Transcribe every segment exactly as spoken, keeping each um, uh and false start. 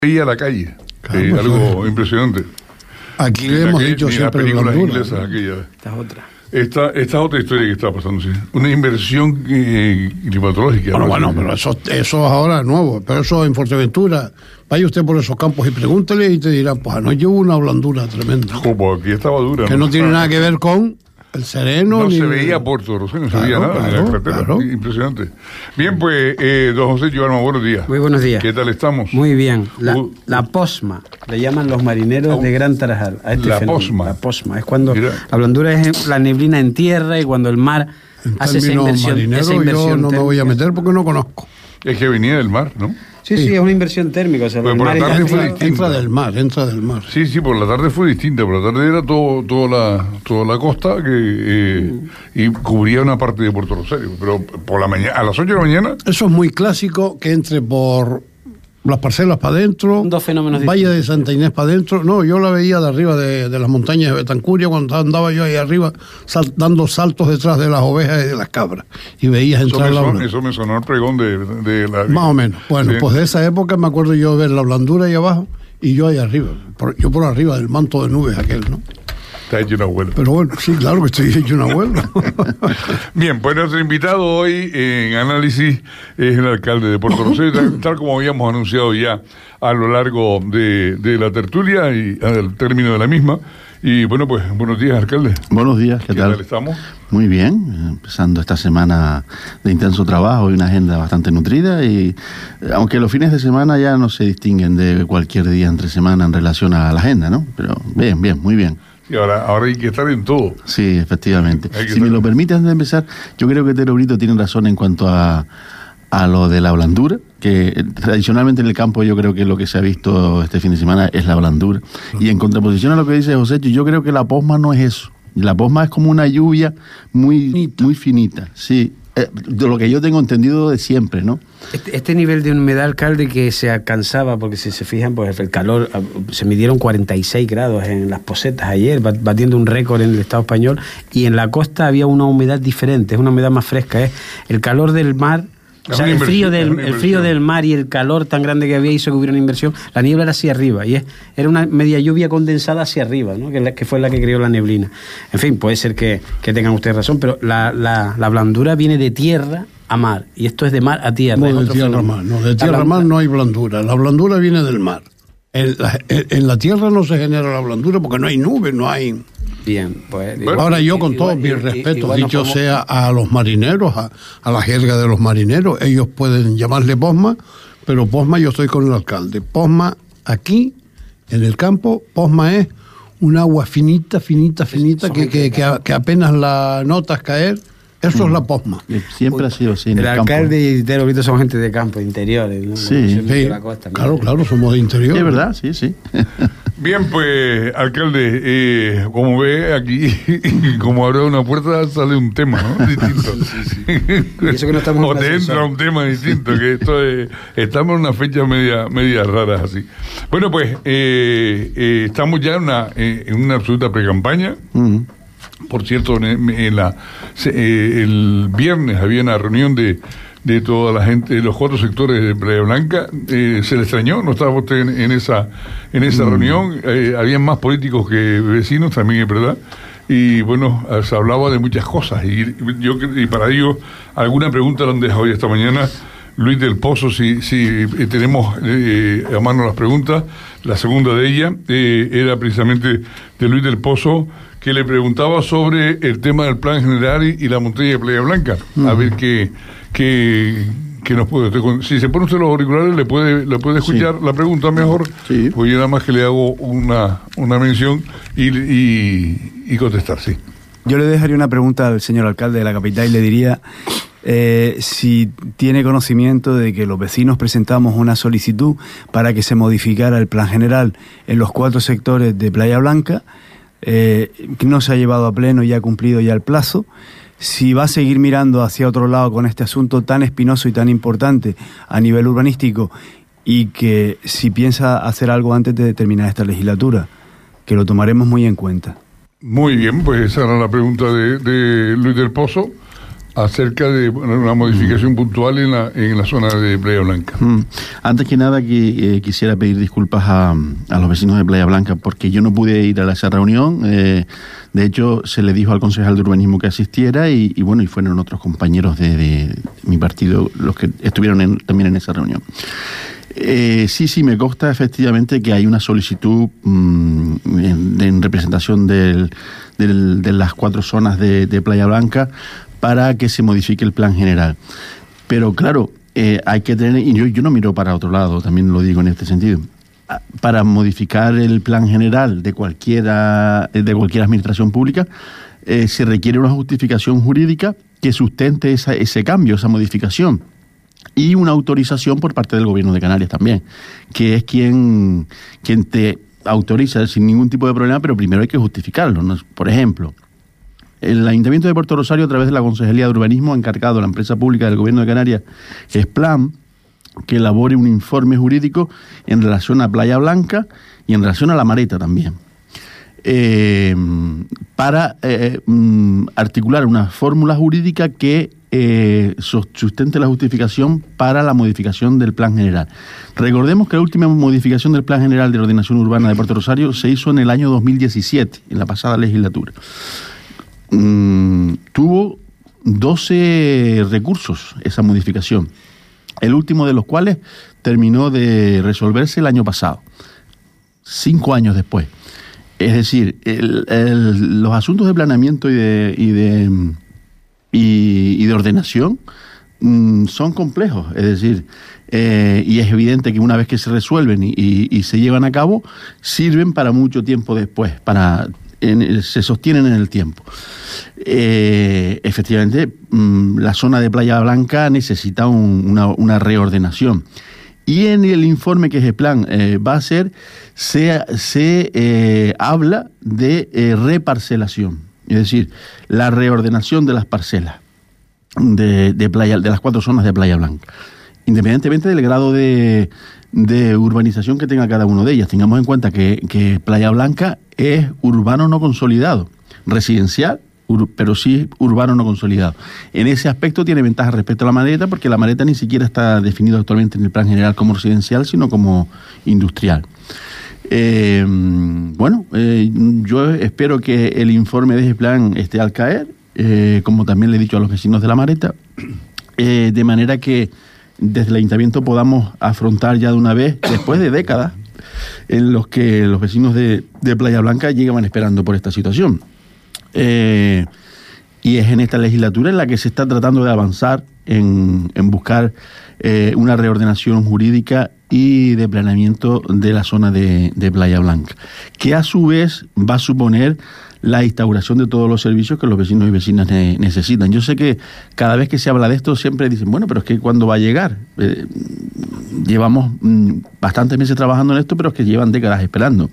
veía la calle, Claro, eh, pues, algo impresionante. Aquí Ni le la hemos que- dicho ni siempre las películas blandura, inglesas ¿no? aquella. Esta es otra. Esta, esta es otra historia que está pasando, sí. Una inversión eh, climatológica. Bueno, ¿no? bueno, pero eso, eso ahora es nuevo, pero eso en Fuerteventura, vaya usted por esos campos y pregúntele y te dirán, pues anoche hubo una blandura tremenda, Como aquí estaba dura. que no tiene nada que ver con el sereno. No ni se el- veía Puerto Rosero, no se Claro, veía nada en claro, la carretera. claro. Impresionante. Bien, pues, eh, don José Giovanni, buenos días. Muy buenos días. ¿Qué tal estamos? Muy bien. La, Uh, la posma, le llaman los marineros Uh, de Gran Tarajal. A este la fenómeno. posma. La posma. Es cuando Mira. la blandura es la neblina en tierra y cuando el mar En hace esa términos inversión. marineros esa inversión yo no me voy a térmica. meter porque no conozco. Es que venía del mar, ¿no? Sí, sí, Sí. es una inversión térmica. O sea, Pues el por la mar tarde está fue frío. distinto. Entra del mar, entra del mar. Sí, sí, por la tarde fue distinta. Por la tarde era todo, toda la, toda la costa que eh, y cubría una parte de Puerto Rosario. Pero por la mañana, a las ocho de la mañana, Eso es muy clásico, que entre por las parcelas para adentro, Dos fenómenos Valle de distintos. Santa Inés para adentro. No, yo la veía de arriba de, de las montañas de Betancuria cuando andaba yo ahí arriba sal- dando saltos detrás de las ovejas y de las cabras y veías eso entrar me, la son- blandura. eso me sonó el pregón de, de la... Más o menos. Bueno, Sí. pues de esa época me acuerdo yo ver la blandura ahí abajo y yo ahí arriba. Por- yo por arriba del manto de nubes aquel, ¿no? Está hecho una abuela. Pero bueno, sí, claro que estoy hecho un abuelo. Bien, pues nuestro invitado hoy en análisis es el alcalde de Puerto Rosario, tal, tal como habíamos anunciado ya a lo largo de, de la tertulia y al término de la misma. Y bueno, pues buenos días, alcalde. Buenos días, ¿qué, ¿Qué tal? tal estamos? Muy bien, empezando esta semana de intenso trabajo y una agenda bastante nutrida y eh, aunque los fines de semana ya no se distinguen de cualquier día entre semana en relación a la agenda, ¿no? Pero bien, bien, muy bien. Y ahora, ahora hay que estar en todo. Sí, efectivamente. Hay que Si me estar- lo permite, antes de empezar, yo creo que Tero Brito tiene razón en cuanto a, a lo de la blandura, que eh, tradicionalmente en el campo yo creo que lo que se ha visto este fin de semana es la blandura. Y en contraposición a lo que dice José, yo creo que la posma no es eso. La posma es como una lluvia muy Finita. muy finita, sí. Eh, de lo que yo tengo entendido de siempre, ¿no? Este, este nivel de humedad, alcalde, que se alcanzaba, porque si se fijan, pues el calor, ah, se midieron cuarenta y seis grados en las Posetas ayer, bat- batiendo un récord en el Estado español, y en la costa había una humedad diferente, es una humedad más fresca, es el calor del mar. O Es sea, una el frío, inversión, es del, una el frío inversión. del mar y el calor tan grande que había hizo que hubiera una inversión. La niebla era hacia arriba y es, era una media lluvia condensada hacia arriba, ¿no? que, la- que fue la que creó la neblina. En fin, puede ser que, que tengan ustedes razón, pero la, la, la blandura viene de tierra a mar y esto es de mar a tierra. No, es de otro tierra a fenómeno. mar. No, de La tierra a blan- mar no hay blandura. La blandura viene del mar. En la, en- en la tierra no se genera la blandura porque no hay nubes, no hay... Bien, pues. Bueno, igual- Ahora yo con igual- todos mis igual- respetos, igual nos dicho podemos- sea a los marineros, a, a la jerga de los marineros, ellos pueden llamarle posma, pero posma yo estoy con el alcalde. Posma aquí, en el campo, posma es un agua finita, finita, finita, son que, que, que, a- que apenas la notas caer, eso es la posma. Eh, Siempre ha sido así en El el, campo. alcalde y Tero Brito son gente de campo, de interiores. ¿no? Sí, No son de Sí, la costa, ¿no? claro, claro, somos de interior. Es verdad, sí, sí. Bien, pues, alcalde, eh, como ve aquí, como abre una puerta, sale un tema, ¿no? Distinto. Y eso que no estamos en o un te ascensor. entra un tema distinto, que esto es, estamos en una fecha media, media raras así. Bueno, pues, eh, eh, estamos ya en una, eh, en una absoluta precampaña. Mm. Por cierto, en, en la, se- eh, el viernes había una reunión de, de toda la gente, de los cuatro sectores de Playa Blanca. Eh, se le extrañó, no estaba usted en, en esa en esa reunión. Eh, habían más políticos que vecinos, también es verdad. Y bueno, se hablaba de muchas cosas. Y yo y para ello, alguna pregunta le han dejado hoy esta mañana. Luis del Pozo, si, si eh, tenemos eh, a mano las preguntas. La segunda de ella eh, era precisamente de Luis del Pozo, que le preguntaba sobre el tema del plan general y, y la montaña de Playa Blanca. A ver qué, qué, qué nos puede... Si se pone usted los auriculares, le puede, le puede escuchar la pregunta mejor. Sí. Pues yo nada más que le hago una, una mención y, y, y contestar, sí. Yo le dejaría una pregunta al señor alcalde de la capital y le diría eh, si tiene conocimiento de que los vecinos presentamos una solicitud para que se modificara el plan general en los cuatro sectores de Playa Blanca, eh, que no se ha llevado a pleno y ha cumplido ya el plazo. Si va a seguir mirando hacia otro lado con este asunto tan espinoso y tan importante a nivel urbanístico y que si piensa hacer algo antes de terminar esta legislatura, que lo tomaremos muy en cuenta. Muy bien, pues esa era la pregunta de, de Luis del Pozo. acerca de bueno, una modificación mm. puntual en la, en la zona de Playa Blanca. Mm. Antes que nada, que, eh, quisiera pedir disculpas a, a los vecinos de Playa Blanca, porque yo no pude ir a esa reunión. Eh, de hecho, se le dijo al concejal de urbanismo que asistiera y, y bueno, y fueron otros compañeros de, de mi partido los que estuvieron en, también en esa reunión. Eh, sí, sí, me consta efectivamente que hay una solicitud mmm, en, en representación del, del, de las cuatro zonas de, de Playa Blanca para que se modifique el plan general. Pero claro, eh, hay que tener, y yo, yo no miro para otro lado, también lo digo en este sentido, para modificar el plan general de cualquiera, de cualquier administración pública, eh, se requiere una justificación jurídica que sustente esa, ese cambio, esa modificación. Y una autorización por parte del Gobierno de Canarias también, que es quien, quien te autoriza sin ningún tipo de problema, pero primero hay que justificarlo, ¿no? Por ejemplo, el Ayuntamiento de Puerto Rosario, a través de la Concejalía de Urbanismo, ha encargado a la empresa pública del Gobierno de Canarias, Esplan, que elabore un informe jurídico en relación a Playa Blanca y en relación a La Mareta también, eh, para eh, articular una fórmula jurídica que eh, sustente la justificación para la modificación del plan general. Recordemos que la última modificación del plan general de ordenación urbana de Puerto Rosario se hizo en el año dos mil diecisiete, en la pasada legislatura. Mm, tuvo doce recursos esa modificación, el último de los cuales terminó de resolverse el año pasado, cinco años después. Es decir, el, el, los asuntos de planeamiento y de, y de, y, y de ordenación mmm, son complejos, es decir, eh, y es evidente que una vez que se resuelven y, y, y se llevan a cabo, sirven para mucho tiempo después, para en, se sostienen en el tiempo. Eh, efectivamente, mmm, la zona de Playa Blanca necesita un, una, una reordenación. Y en el informe que Esplan eh, va a hacer, se, se eh, habla de eh, reparcelación, es decir, la reordenación de las parcelas de, de, playa, de las cuatro zonas de Playa Blanca, independientemente del grado de, de urbanización que tenga cada una de ellas. Tengamos en cuenta que, que Playa Blanca es urbano no consolidado, residencial, pero sí urbano no consolidado. En ese aspecto tiene ventaja respecto a La Mareta, porque La Mareta ni siquiera está definido actualmente en el plan general como residencial, sino como industrial. Eh, bueno, eh, yo espero que el informe de ese plan esté al caer, eh, como también le he dicho a los vecinos de La Mareta, eh, de manera que desde el ayuntamiento podamos afrontar ya de una vez, después de décadas, en los que los vecinos de, de Playa Blanca llegaban esperando por esta situación. Eh, y es en esta legislatura en la que se está tratando de avanzar en, en buscar eh, una reordenación jurídica y de planeamiento de la zona de, de Playa Blanca, que a su vez va a suponer la instauración de todos los servicios que los vecinos y vecinas ne- necesitan. Yo sé que cada vez que se habla de esto siempre dicen, bueno, pero es que ¿cuándo va a llegar? Eh, llevamos mm, bastantes meses trabajando en esto, pero es que llevan décadas esperando.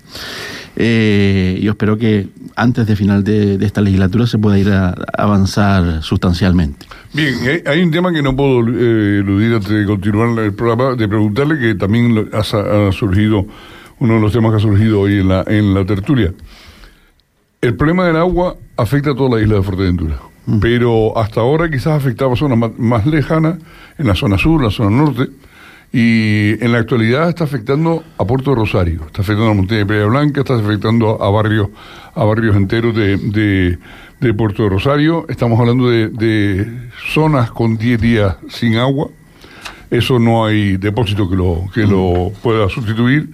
Eh, yo espero que antes de final de, de esta legislatura se pueda ir a, a avanzar sustancialmente. Bien, hay, hay un tema que no puedo eh, eludir antes de continuar el programa, de preguntarle, que también lo, ha, ha surgido, uno de los temas que ha surgido hoy en la, en la tertulia. El problema del agua afecta a toda la isla de Fuerteventura, mm. pero hasta ahora quizás afectaba zonas más, más lejanas, en la zona sur, en la zona norte, y en la actualidad está afectando a Puerto Rosario, está afectando a la montaña de Playa Blanca, está afectando a barrios, a barrios enteros de, de, de Puerto Rosario. Estamos hablando de, de zonas con diez días sin agua. Eso no hay depósito que lo, que mm. lo pueda sustituir.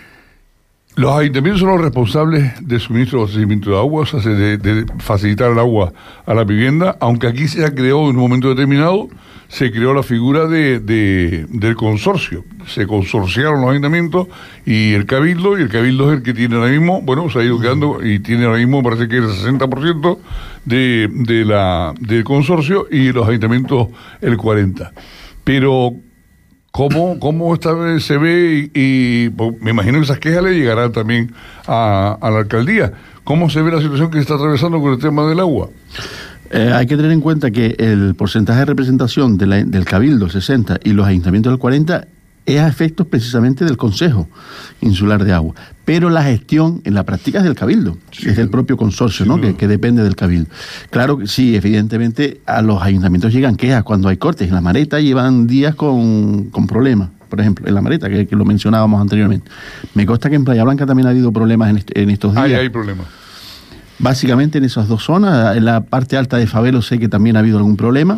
Los ayuntamientos son los responsables del suministro de abastecimiento de agua, o sea, de, de facilitar el agua a la vivienda, aunque aquí se ha creado en un momento determinado, se creó la figura de, de del consorcio. Se consorciaron los ayuntamientos y el cabildo, y el cabildo es el que tiene ahora mismo, bueno, se ha ido quedando y tiene ahora mismo, parece que el sesenta por ciento de, de la, del consorcio, y los ayuntamientos el cuarenta por ciento. Pero ¿Cómo, cómo esta vez se ve? Y, y pues, me imagino que esas quejas le llegarán también a, a la alcaldía. ¿Cómo se ve la situación que se está atravesando con el tema del agua? Eh, hay que tener en cuenta que el porcentaje de representación de la, del Cabildo, el sesenta, y los ayuntamientos del cuarenta, es a efectos precisamente del Consejo Insular de Agua. Pero la gestión en la práctica es del Cabildo, sí, es del propio consorcio, sí, ¿no? Que, que depende del Cabildo. Claro que sí, evidentemente a los ayuntamientos llegan quejas cuando hay cortes. En La Mareta llevan días con, con problemas, por ejemplo, en La Mareta, que, que lo mencionábamos anteriormente. Me consta que en Playa Blanca también ha habido problemas en, este, en estos días. Hay, hay problemas. Básicamente en esas dos zonas. En la parte alta de Fabelo sé que también ha habido algún problema.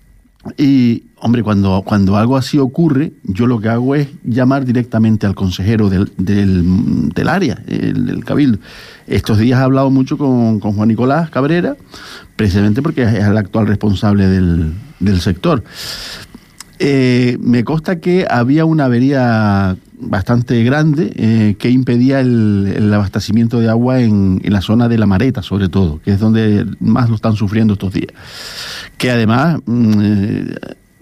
Y, hombre, cuando, cuando algo así ocurre, yo lo que hago es llamar directamente al consejero del, del, del área, el, del Cabildo. Estos días he hablado mucho con, con Juan Nicolás Cabrera, precisamente porque es el actual responsable del, del sector. Eh, me consta que había una avería bastante grande eh, que impedía el, el abastecimiento de agua en, en la zona de La Mareta, sobre todo, que es donde más lo están sufriendo estos días. Que además eh,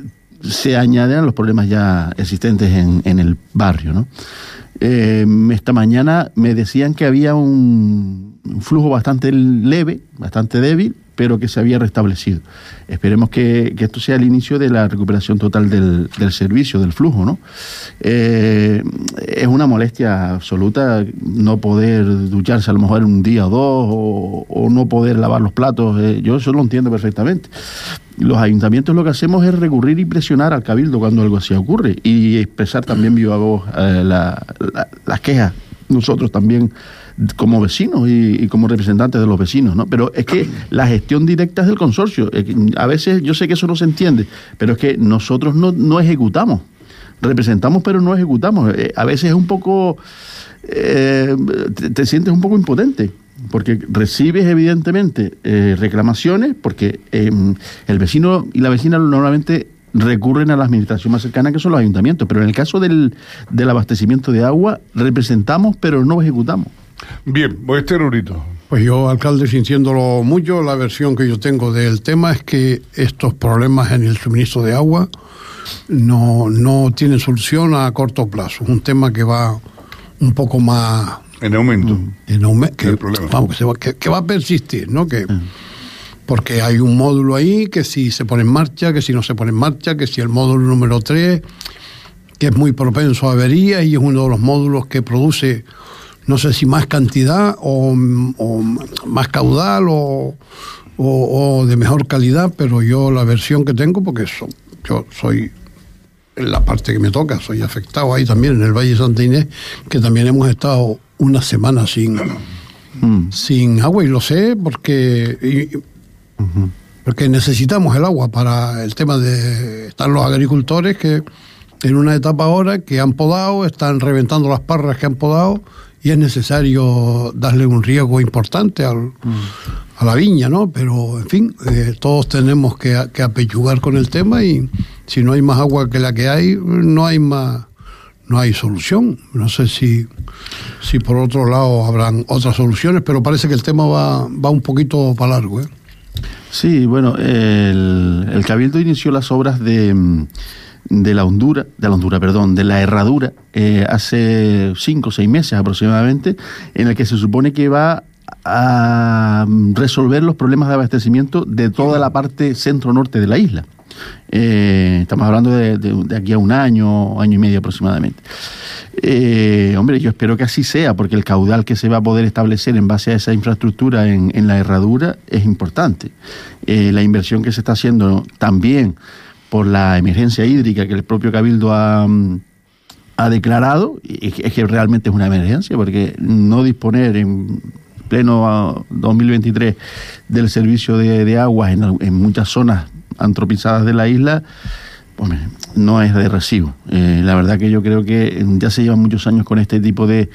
se añaden a los problemas ya existentes en, en el barrio, ¿no? Eh, esta mañana me decían que había un, un flujo bastante leve, bastante débil, pero que se había restablecido. Esperemos que, que esto sea el inicio de la recuperación total del, del servicio, del flujo, ¿no? Eh, es una molestia absoluta no poder ducharse a lo mejor un día o dos, o, o no poder lavar los platos. Eh, yo eso lo entiendo perfectamente. Los ayuntamientos lo que hacemos es recurrir y presionar al Cabildo cuando algo así ocurre, y expresar también viva voz eh, la, la, las quejas. Nosotros también como vecinos y, y como representantes de los vecinos, ¿no? Pero es que la gestión directa es del consorcio. A veces yo sé que eso no se entiende, pero es que nosotros no, no ejecutamos. Representamos, pero no ejecutamos. A veces es un poco... Eh, te, te sientes un poco impotente, porque recibes evidentemente eh, reclamaciones, porque eh, el vecino y la vecina normalmente recurren a la administración más cercana, que son los ayuntamientos, pero en el caso del, del abastecimiento de agua representamos, pero no ejecutamos. Bien, voy a estar ahorita. Pues yo, alcalde, sintiéndolo mucho, la versión que yo tengo del tema es que estos problemas en el suministro de agua no, no tienen solución a corto plazo. Es un tema que va un poco más... En aumento. En aumento. Que, vamos, que, se va, que, que va a persistir, ¿no? Que, porque hay un módulo ahí que si se pone en marcha, que si no se pone en marcha, que si el módulo número tres, que es muy propenso a averías y es uno de los módulos que produce... no sé si más cantidad o, o más caudal o, o, o de mejor calidad, pero yo la versión que tengo, porque so, yo soy, en la parte que me toca, soy afectado ahí también, en el Valle de Santa Inés, que también hemos estado una semana sin, mm. sin agua, y lo sé porque, y, uh-huh. porque necesitamos el agua para el tema de... Están los agricultores que en una etapa ahora que han podado, están reventando las parras que han podado, y es necesario darle un riego importante al, mm. a la viña, ¿no? Pero, en fin, eh, todos tenemos que, que apechugar con el tema, y si no hay más agua que la que hay, no hay más, no hay solución. No sé si, si por otro lado habrán otras soluciones, pero parece que el tema va, va un poquito para largo, ¿eh? Sí, bueno, el, el Cabildo inició las obras de... de la hondura, de la hondura, perdón, de la herradura, eh, hace cinco o seis meses aproximadamente, en el que se supone que va a resolver los problemas de abastecimiento de toda la parte centro-norte de la isla. Eh, estamos hablando de, de, de aquí a un año, año y medio aproximadamente. Eh, hombre, yo espero que así sea, porque el caudal que se va a poder establecer en base a esa infraestructura en, en la herradura es importante. Eh, la inversión que se está haciendo también por la emergencia hídrica que el propio Cabildo ha, ha declarado, y es que realmente es una emergencia, porque no disponer en pleno dos mil veintitrés del servicio de, de aguas en, en muchas zonas antropizadas de la isla, pues, no es de recibo. Eh, la verdad que yo creo que ya se llevan muchos años con este tipo de,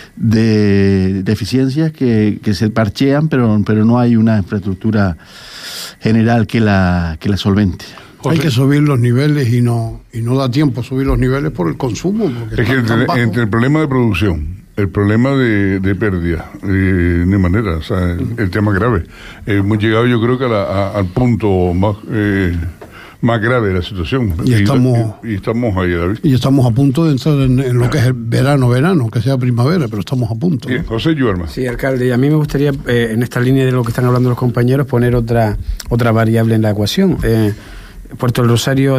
de deficiencias que, que se parchean, pero, pero no hay una infraestructura general que la, que la solvente. José. Hay que subir los niveles y no y no da tiempo subir los niveles por el consumo. Es que entre, entre el problema de producción, el problema de, de pérdida, eh, de manera, o sea, el, el tema grave, eh, hemos llegado yo creo que a la, a, al punto más eh, más grave de la situación. Y, y estamos y, y estamos ahí, David. Y estamos a punto de entrar en, en lo que es el verano, verano, que sea primavera, pero estamos a punto. Bien, ¿no? José Yuerma. Sí, alcalde, y a mí me gustaría, eh, en esta línea de lo que están hablando los compañeros, poner otra otra variable en la ecuación. Eh, Puerto del Rosario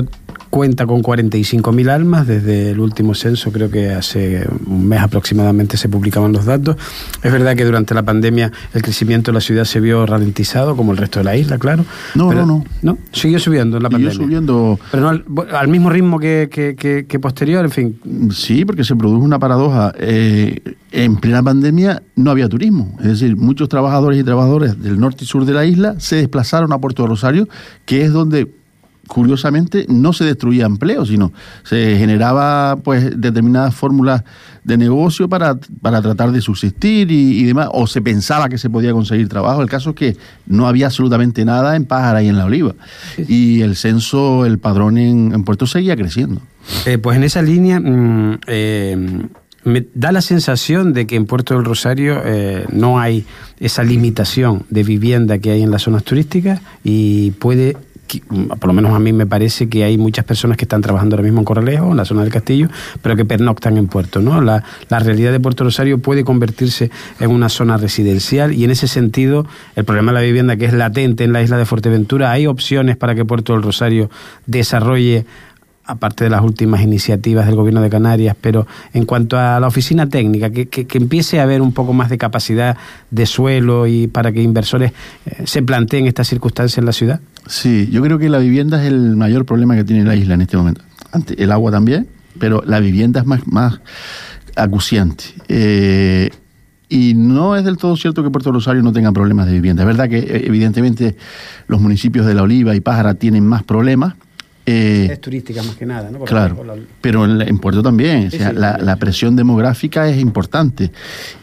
cuenta con cuarenta y cinco mil almas desde el último censo, creo que hace un mes aproximadamente se publicaban los datos. Es verdad que durante la pandemia el crecimiento de la ciudad se vio ralentizado, como el resto de la isla, claro. No, pero, no, no. ¿no? Siguió subiendo en la Siguió pandemia. subiendo. Pero no al, al mismo ritmo que, que, que, que posterior, en fin. Sí, porque se produjo una paradoja. Eh, en plena pandemia no había turismo. Es decir, muchos trabajadores y trabajadoras del norte y sur de la isla se desplazaron a Puerto Rosario, que es donde, curiosamente, no se destruía empleo, sino se generaba pues determinadas fórmulas de negocio para, para tratar de subsistir y, y demás, o se pensaba que se podía conseguir trabajo. El caso es que no había absolutamente nada en Pájara y en La Oliva. Y el censo, el padrón en, en Puerto seguía creciendo. Eh, pues en esa línea mmm, eh, me da la sensación de que en Puerto del Rosario eh, no hay esa limitación de vivienda que hay en las zonas turísticas y puede... por lo menos a mí me parece que hay muchas personas que están trabajando ahora mismo en Corralejo, en la zona del Castillo, pero que pernoctan en Puerto, ¿no? La, la realidad de Puerto Rosario puede convertirse en una zona residencial y en ese sentido el problema de la vivienda, que es latente en la isla de Fuerteventura, hay opciones para que Puerto del Rosario desarrolle, aparte de las últimas iniciativas del Gobierno de Canarias, pero en cuanto a la oficina técnica, que, que, que empiece a haber un poco más de capacidad de suelo y para que inversores eh, se planteen estas circunstancias en la ciudad. Sí, yo creo que la vivienda es el mayor problema que tiene la isla en este momento. Antes, el agua también, pero la vivienda es más, más acuciante. Eh, y no es del todo cierto que Puerto Rosario no tenga problemas de vivienda. Es verdad que evidentemente los municipios de La Oliva y Pájara tienen más problemas. Eh, es turística más que nada, ¿no? Por claro, la... pero en, en Puerto también, sí, o sea, sí, la, sí. la presión demográfica es importante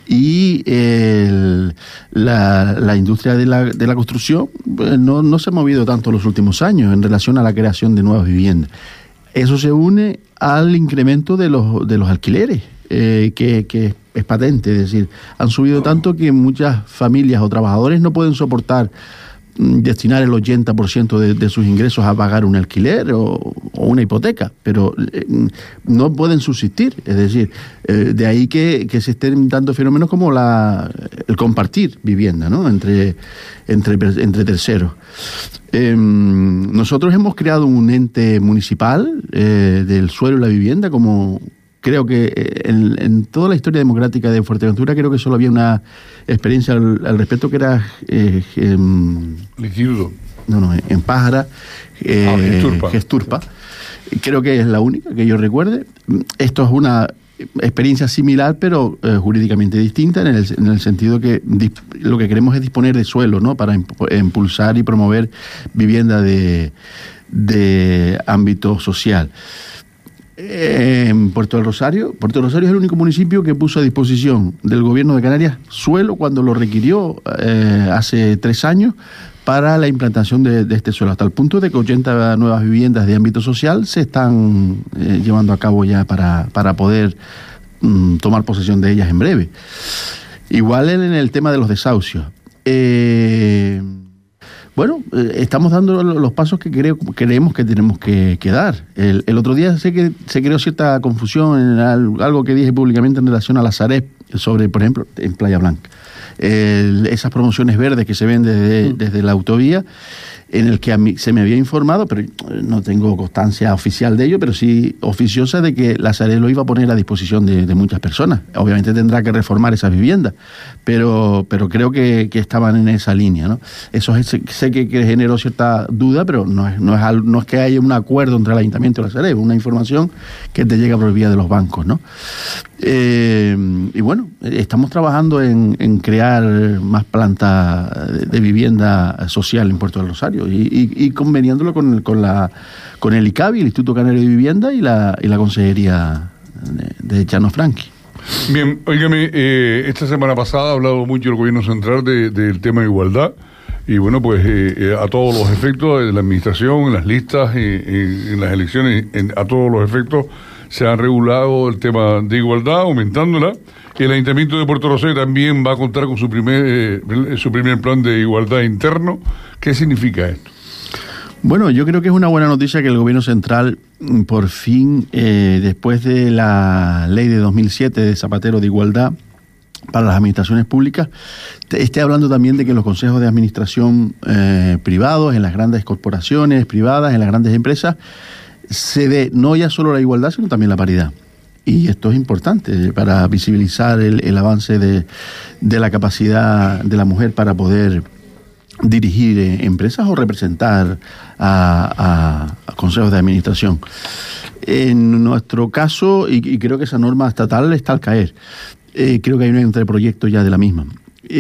y el, la, la industria de la, de la construcción pues, no, no se ha movido tanto en los últimos años en relación a la creación de nuevas viviendas. Eso se une al incremento de los, de los alquileres, eh, que, que es patente, es decir, han subido tanto que muchas familias o trabajadores no pueden soportar destinar el ochenta por ciento de, de sus ingresos a pagar un alquiler o, o una hipoteca, pero eh, no pueden subsistir. Es decir, eh, de ahí que, que se estén dando fenómenos como la, el compartir vivienda, ¿no? entre, entre, entre terceros. Eh, nosotros hemos creado un ente municipal eh, del suelo y la vivienda, como creo que en, en toda la historia democrática de Fuerteventura creo que solo había una experiencia al, al respecto, que era eh, eh, Líquido. no, no, en Pájara, eh, ah, Gesturpa. Gesturpa. Creo que es la única que yo recuerde. Esto es una experiencia similar, pero eh, jurídicamente distinta, en el, en el sentido que disp- lo que queremos es disponer de suelo, ¿no? Para imp- impulsar y promover vivienda de, de ámbito social. En Puerto del Rosario, Puerto del Rosario es el único municipio que puso a disposición del Gobierno de Canarias suelo cuando lo requirió eh, hace tres años para la implantación de, de este suelo, hasta el punto de que ochenta nuevas viviendas de ámbito social se están eh, llevando a cabo ya para, para poder mm, tomar posesión de ellas en breve. Igual en el tema de los desahucios. Eh, Bueno, eh, estamos dando los pasos que creo, creemos que tenemos que, que dar. El, el otro día sé que se creó cierta confusión en algo que dije públicamente en relación a la Sareb, sobre, por ejemplo, en Playa Blanca. El, esas promociones verdes que se ven desde, desde la autovía, en el que a mí se me había informado, pero no tengo constancia oficial de ello, pero sí oficiosa de que la Sareb lo iba a poner a disposición de, de muchas personas. Obviamente tendrá que reformar esas viviendas, pero, pero creo que, que estaban en esa línea, ¿no? Eso es, sé que, que generó cierta duda, pero no es, no, es, no es que haya un acuerdo entre el Ayuntamiento y la Sareb, es una información que te llega por vía de los bancos, ¿no? Eh, y bueno, estamos trabajando en, en crear más plantas de, de vivienda social en Puerto del Rosario y, y, y conveniándolo con, con, la, con el ICABI, el Instituto Canario de Vivienda, y la, y la Consejería de, de Chano Franqui. Bien, óigame, eh, esta semana pasada ha hablado mucho el Gobierno Central de, del tema de igualdad. Y bueno, pues eh, eh, a todos los efectos de la administración, en las listas, eh, eh, en las elecciones, en, a todos los efectos se ha regulado el tema de igualdad, aumentándola. El Ayuntamiento de Puerto Rosario también va a contar con su primer eh, su primer plan de igualdad interno. ¿Qué significa esto? Bueno, yo creo que es una buena noticia que el Gobierno Central, por fin, eh, después de la ley de dos mil siete de Zapatero de Igualdad para las administraciones públicas, esté hablando también de que los consejos de administración eh, privados, en las grandes corporaciones privadas, en las grandes empresas, se dé no ya solo la igualdad, sino también la paridad. Y esto es importante para visibilizar el, el avance de, de la capacidad de la mujer para poder dirigir eh, empresas o representar a, a, a consejos de administración. En nuestro caso, y, y creo que esa norma estatal está al caer, eh, creo que hay un anteproyecto ya de la misma.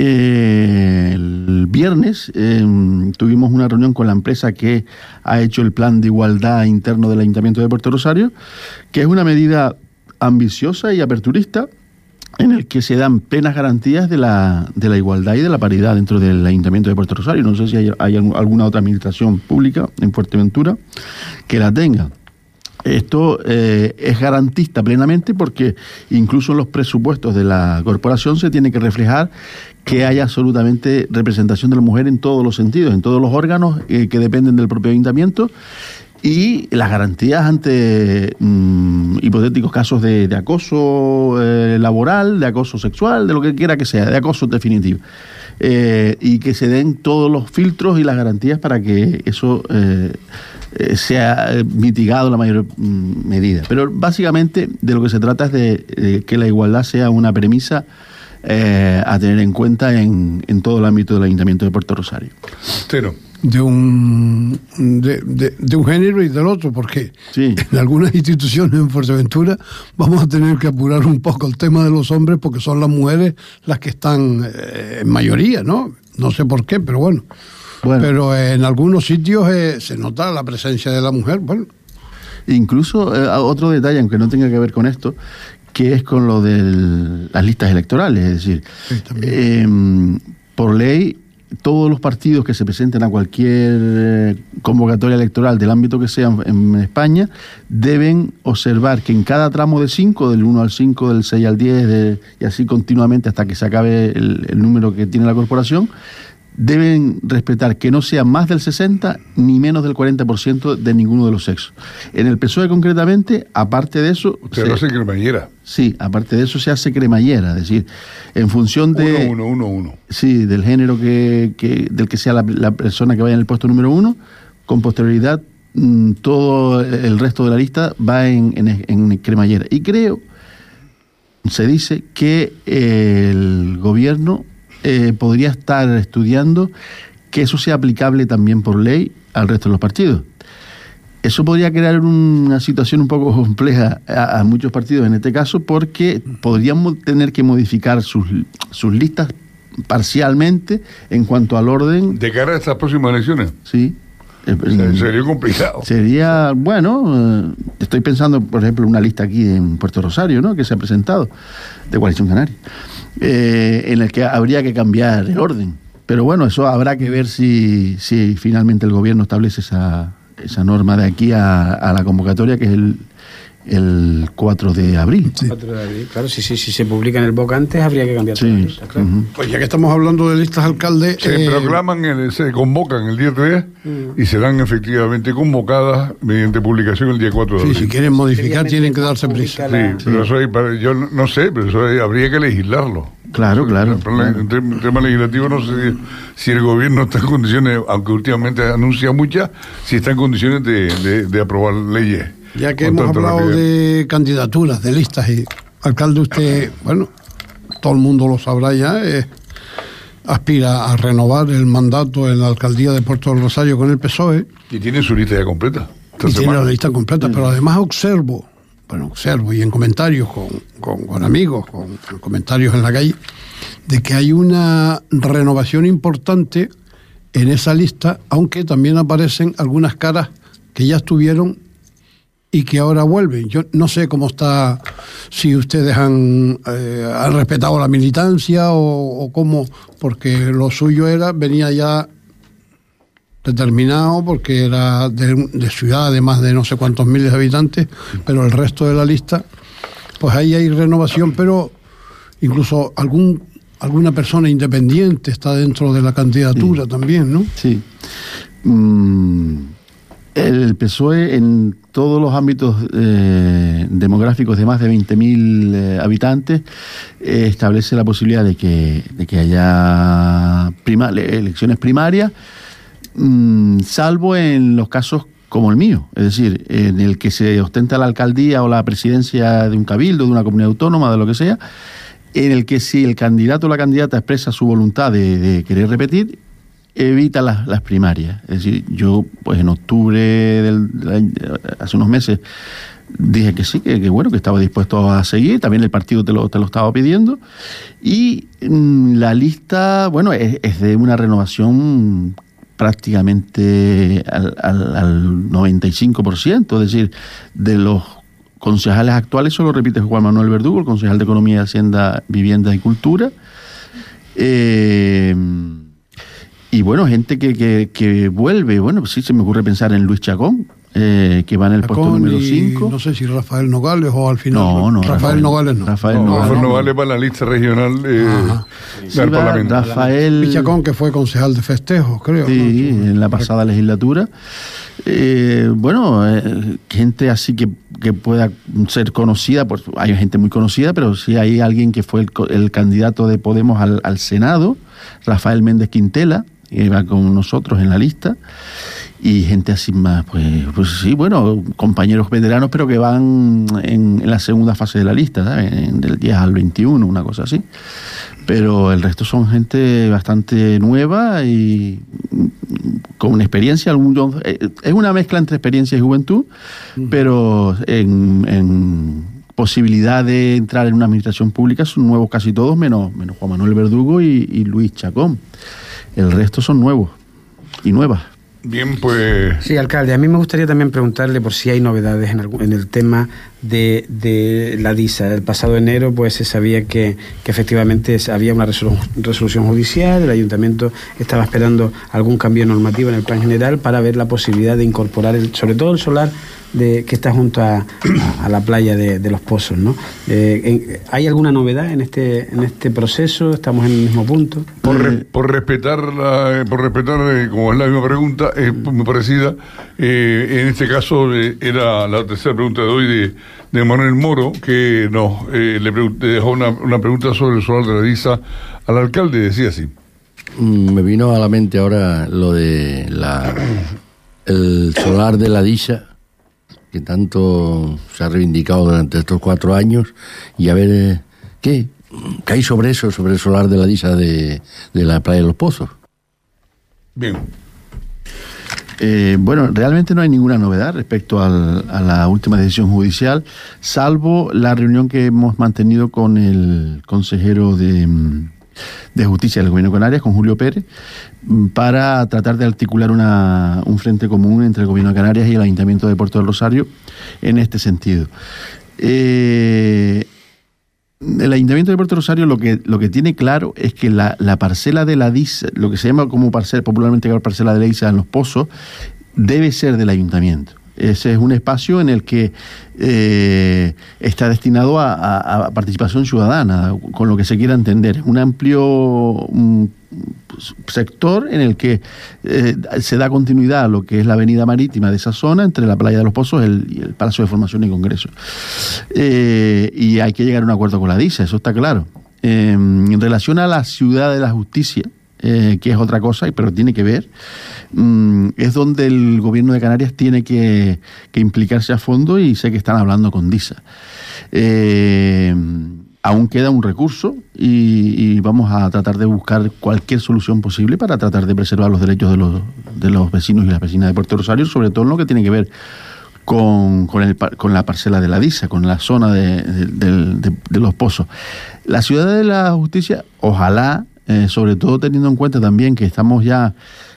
Eh, el viernes eh, tuvimos una reunión con la empresa que ha hecho el plan de igualdad interno del Ayuntamiento de Puerto Rosario, que es una medida ambiciosa y aperturista en el que se dan plenas garantías de la, de la igualdad y de la paridad dentro del Ayuntamiento de Puerto Rosario. No sé si hay, hay alguna otra administración pública en Fuerteventura que la tenga. Esto eh, es garantista plenamente porque incluso en los presupuestos de la corporación se tiene que reflejar que haya absolutamente representación de la mujer en todos los sentidos, en todos los órganos eh, que dependen del propio ayuntamiento, y las garantías ante mmm, hipotéticos casos de, de acoso eh, laboral, de acoso sexual, de lo que quiera que sea, de acoso definitivo. Eh, y que se den todos los filtros y las garantías para que eso eh, eh, sea mitigado en la mayor mm, medida. Pero básicamente de lo que se trata es de eh, que la igualdad sea una premisa eh, a tener en cuenta en, en todo el ámbito del Ayuntamiento de Puerto Rosario. Cero. De un de, de, de un género y del otro, porque sí. En algunas instituciones en Fuerteventura vamos a tener que apurar un poco el tema de los hombres, porque son las mujeres las que están eh, en mayoría, ¿no? No sé por qué, pero bueno. bueno. Pero eh, en algunos sitios eh, se nota la presencia de la mujer, bueno. Incluso eh, otro detalle, aunque no tenga que ver con esto, que es con lo de las listas electorales, es decir, sí, eh, por ley, todos los partidos que se presenten a cualquier convocatoria electoral del ámbito que sea en España deben observar que en cada tramo de cinco, del uno al cinco, del seis al diez, de, y así continuamente hasta que se acabe el, el número que tiene la corporación, deben respetar que no sea más del sesenta ni menos del cuarenta por ciento de ninguno de los sexos. En el P S O E concretamente, aparte de eso... Usted lo hace cremallera. Sí, aparte de eso se hace cremallera, es decir, en función de... Uno, uno, uno, uno. Sí, del género que, que del que sea la, la persona que vaya en el puesto número uno, con posterioridad mmm, todo el resto de la lista va en, en, en cremallera. Y creo, se dice que el gobierno... Eh, podría estar estudiando que eso sea aplicable también por ley al resto de los partidos. Eso podría crear una situación un poco compleja a, a muchos partidos en este caso, porque podríamos tener que modificar sus, sus listas parcialmente en cuanto al orden. De cara a estas próximas elecciones. Sí. O sea, sería complicado. Sería, bueno, eh, estoy pensando, por ejemplo, en una lista aquí en Puerto Rosario, ¿no?, que se ha presentado, de Coalición Canaria, eh, en el que habría que cambiar el orden. Pero bueno, eso habrá que ver si, si finalmente el gobierno establece esa, esa norma de aquí a, a la convocatoria, que es el, el cuatro de abril. Sí. cuatro de abril, claro, si, si, si se publica en el B O C antes, habría que cambiar sí. toda la lista, claro. Uh-huh. Pues ya que estamos hablando de listas alcaldes... Se eh, proclaman, el, se convocan el día tres mm. y serán efectivamente convocadas mediante publicación el día cuatro de abril. Sí, si quieren modificar tienen que darse prisa. La... Sí, pero sí. eso hay, para, yo no sé, pero eso hay, habría que legislarlo. Claro, claro. En tema, tema legislativo no sé si, si el gobierno está en condiciones, aunque últimamente anuncia muchas, si está en condiciones de, de, de aprobar leyes. Ya que hemos hablado rapidez. de candidaturas, de listas, y alcalde, usted, bueno, todo el mundo lo sabrá ya, eh, aspira a renovar el mandato en la alcaldía de Puerto del Rosario con el P S O E. Y tiene su lista ya completa. Y tiene la lista completa, mm. pero además observo, bueno, observo y en comentarios con, con, con amigos, con, con comentarios en la calle, de que hay una renovación importante en esa lista, aunque también aparecen algunas caras que ya estuvieron y que ahora vuelven. Yo no sé cómo está, si ustedes han, eh, han respetado la militancia o, o cómo, porque lo suyo era, venía ya determinado, porque era de, de ciudad de más de no sé cuántos miles de habitantes, pero el resto de la lista, pues ahí hay renovación, pero incluso algún alguna persona independiente está dentro de la candidatura sí. también, ¿no? Sí. Mm. El P S O E en todos los ámbitos eh, demográficos de más de veinte mil eh, habitantes eh, establece la posibilidad de que, de que haya prima, elecciones primarias, mmm, salvo en los casos como el mío, es decir, en el que se ostenta la alcaldía o la presidencia de un cabildo, de una comunidad autónoma, de lo que sea, en el que si el candidato o la candidata expresa su voluntad de, de querer repetir, evita las, las primarias. Es decir, yo pues en octubre del, del, hace unos meses dije que sí, que, que bueno, que estaba dispuesto a seguir, también el partido te lo, te lo estaba pidiendo, y mmm, la lista, bueno, es, es de una renovación prácticamente al, al, al noventa y cinco por ciento, es decir, de los concejales actuales solo repite Juan Manuel Verdugo, el concejal de Economía, Hacienda, Vivienda y Cultura. Eh, y bueno, gente que, que, que vuelve, bueno, pues sí se me ocurre pensar en Luis Chacón, eh, que va en el Chacón puesto número cinco. No sé si Rafael Nogales o al final. No, no, Rafael, Rafael Nogales no. Rafael no, Nogales, Rafael no. Nogales para la lista regional eh, Sí, del va Parlamento. Rafael Y Chacón, que fue concejal de festejos, creo. Sí, ¿no? en la pasada legislatura. Eh, bueno, eh, gente así que, que pueda ser conocida, pues hay gente muy conocida, pero sí hay alguien que fue el, el candidato de Podemos al, al Senado, Rafael Méndez Quintela, que va con nosotros en la lista, y gente así más, pues, pues sí, bueno, compañeros veteranos, pero que van en, en la segunda fase de la lista, ¿sabes? Del diez al veintiuno, una cosa así. Pero el resto son gente bastante nueva y con experiencia. Es una mezcla entre experiencia y juventud, uh-huh. pero en, en posibilidad de entrar en una administración pública son nuevos casi todos, menos, menos Juan Manuel Verdugo y, y Luis Chacón. El resto son nuevos y nuevas. Bien, pues... Sí, alcalde, a mí me gustaría también preguntarle por si hay novedades en, algún, en el tema de, de la DISA. El pasado enero pues se sabía que, que efectivamente había una resolu- resolución judicial, el ayuntamiento estaba esperando algún cambio normativo en el plan general para ver la posibilidad de incorporar, el, sobre todo el solar de, que está junto a, a, a la playa de, de Los Pozos, ¿no? Eh, en, ¿Hay alguna novedad en este en este proceso? ¿Estamos en el mismo punto? Por, re, por respetar, la, por respetar eh, como es la misma pregunta, es muy parecida. Eh, en este caso eh, era la tercera pregunta de hoy de, de Manuel Moro, que nos eh, le pregun- dejó una, una pregunta sobre el solar de la DISA al alcalde. Decía así. Me vino a la mente ahora lo de la el solar de la DISA, que tanto se ha reivindicado durante estos cuatro años, y a ver eh, qué qué hay sobre eso, sobre el solar de la DISA de, de la playa de Los Pozos. Bien. Eh, bueno, realmente no hay ninguna novedad respecto al, a la última decisión judicial, salvo la reunión que hemos mantenido con el consejero de, de Justicia del Gobierno de Canarias, con Julio Pérez, para tratar de articular una, un frente común entre el Gobierno de Canarias y el Ayuntamiento de Puerto del Rosario en este sentido. Eh, el Ayuntamiento de Puerto Rosario lo que, lo que tiene claro es que la, la parcela de la DISA, lo que se llama como parcela, popularmente parcela de la DISA en Los Pozos, debe ser del Ayuntamiento. Ese es un espacio en el que eh, está destinado a, a, a participación ciudadana, con lo que se quiera entender. Un amplio un sector en el que eh, se da continuidad a lo que es la avenida marítima de esa zona, entre la playa de Los Pozos el, y el Palacio de Formación y Congreso. Eh, y hay que llegar a un acuerdo con la DISA, eso está claro. Eh, en relación a la ciudad de la justicia, Eh, que es otra cosa, pero tiene que ver, mm, es donde el Gobierno de Canarias tiene que, que implicarse a fondo, y sé que están hablando con DISA. Eh, aún queda un recurso y, y vamos a tratar de buscar cualquier solución posible para tratar de preservar los derechos de los, de los vecinos y las vecinas de Puerto Rosario, sobre todo en lo que tiene que ver con, con, el, con la parcela de la DISA, con la zona de, de, de, de, de Los Pozos. La ciudad de la justicia, ojalá, Eh, sobre todo teniendo en cuenta también que estamos ya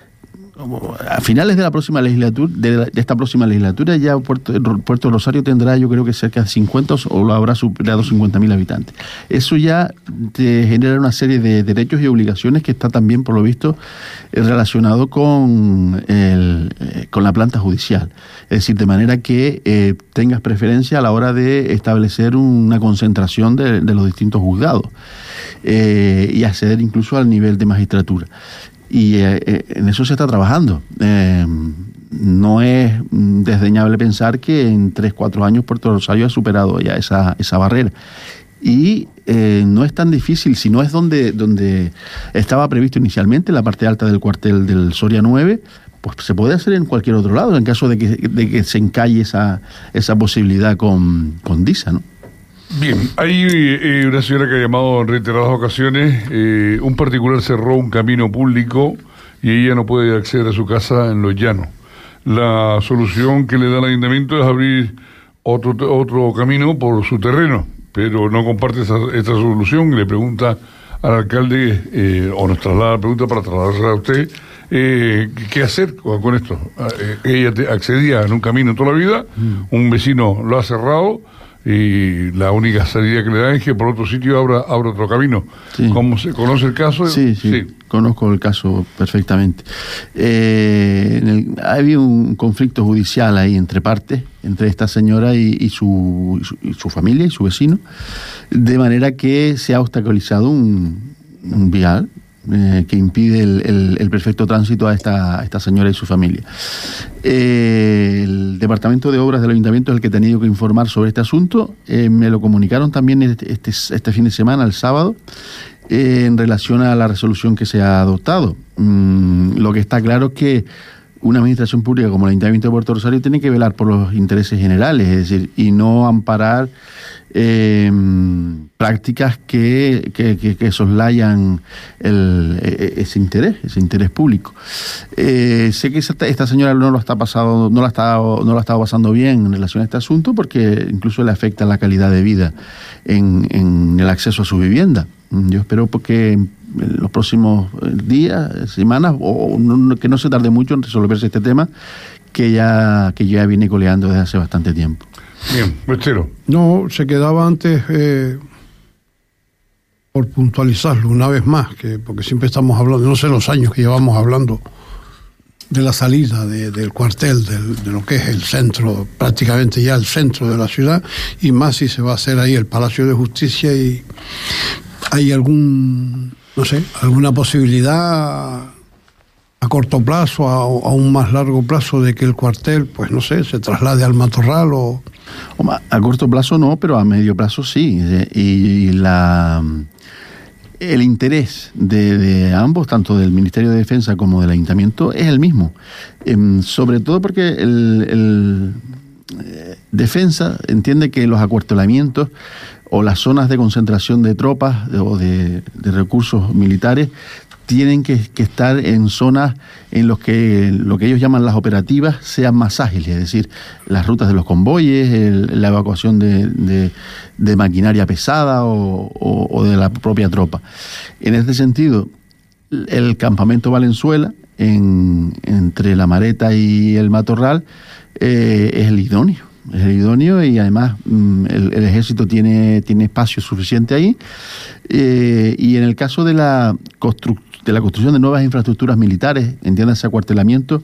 a finales de la próxima legislatura, de, la, de esta próxima legislatura, ya Puerto, Puerto Rosario tendrá, yo creo que cerca de cincuenta o lo habrá superado cincuenta mil habitantes. Eso ya te genera una serie de derechos y obligaciones que está también, por lo visto, eh, relacionado con, el, eh, con la planta judicial. Es decir, de manera que eh, tengas preferencia a la hora de establecer una concentración de, de los distintos juzgados eh, y acceder incluso al nivel de magistratura. Y eh, en eso se está trabajando. Eh, no es desdeñable pensar que en tres, cuatro años Puerto Rosario ha superado ya esa, esa barrera. y eh, no es tan difícil, si no es donde, donde estaba previsto inicialmente, la parte alta del cuartel del Soria nueve, pues se puede hacer en cualquier otro lado, en caso de que, de que se encalle esa, esa posibilidad con, con DISA, ¿no? Bien, hay eh, una señora que ha llamado en reiteradas ocasiones, eh, un particular cerró un camino público y ella no puede acceder a su casa en Los Llanos. La solución que le da el ayuntamiento es abrir otro otro camino por su terreno, pero no comparte esa, esta solución y le pregunta al alcalde, eh, o nos traslada la pregunta para trasladarse a usted, eh, ¿qué hacer con esto? Eh, ella te accedía en un camino toda la vida, mm. un vecino lo ha cerrado, y la única salida que le da es que por otro sitio abra, abra otro camino. Sí. ¿Cómo se conoce el caso? Sí, sí, sí. Conozco el caso perfectamente. Eh, en el, ha habido un conflicto judicial ahí entre partes, entre esta señora y, y, su, y, su, y su familia y su vecino, de manera que se ha obstaculizado un, un vial eh, que impide el, el, el perfecto tránsito a esta, a esta señora y su familia. Eh, el Departamento de Obras del Ayuntamiento es el que ha tenido que informar sobre este asunto. Eh, me lo comunicaron también este, este, este fin de semana, el sábado, eh, en relación a la resolución que se ha adoptado. Mm, lo que está claro es que una administración pública como el Ayuntamiento de Puerto Rosario tiene que velar por los intereses generales, es decir, y no amparar eh, prácticas que, que, que, que soslayan el, ese interés, ese interés público. Eh, sé que esta, esta señora no lo está pasado, no la está, no la ha estado pasando bien en relación a este asunto, porque incluso le afecta la calidad de vida en, en el acceso a su vivienda. Yo espero porque en los próximos días, semanas, o no, que no se tarde mucho en resolverse este tema, que ya, que ya viene coleando desde hace bastante tiempo. Bien, Bechero. No, se quedaba antes, eh, por puntualizarlo una vez más, que porque siempre estamos hablando, no sé los años que llevamos hablando de la salida de, del cuartel, del, de lo que es el centro, prácticamente ya el centro de la ciudad, y más si se va a hacer ahí el Palacio de Justicia, y hay algún, no sé, alguna posibilidad a corto plazo, a, a un más largo plazo, de que el cuartel, pues no sé, se traslade al Matorral o... A corto plazo no, pero a medio plazo sí. Y la... el interés de, de ambos, tanto del Ministerio de Defensa como del Ayuntamiento, es el mismo. Eh, sobre todo porque el, el eh, Defensa entiende que los acuartelamientos o las zonas de concentración de tropas de, o de, de recursos militares tienen que, que estar en zonas en los que lo que ellos llaman las operativas sean más ágiles, es decir, las rutas de los convoyes, el, la evacuación de, de, de maquinaria pesada o, o, o de la propia tropa. En este sentido, el campamento Valenzuela, en, entre La Mareta y el Matorral, eh, es el idóneo. Es el idóneo y además el, el ejército tiene, tiene espacio suficiente ahí. Eh, y en el caso de la, constru de la construcción de nuevas infraestructuras militares, entiéndase acuartelamiento,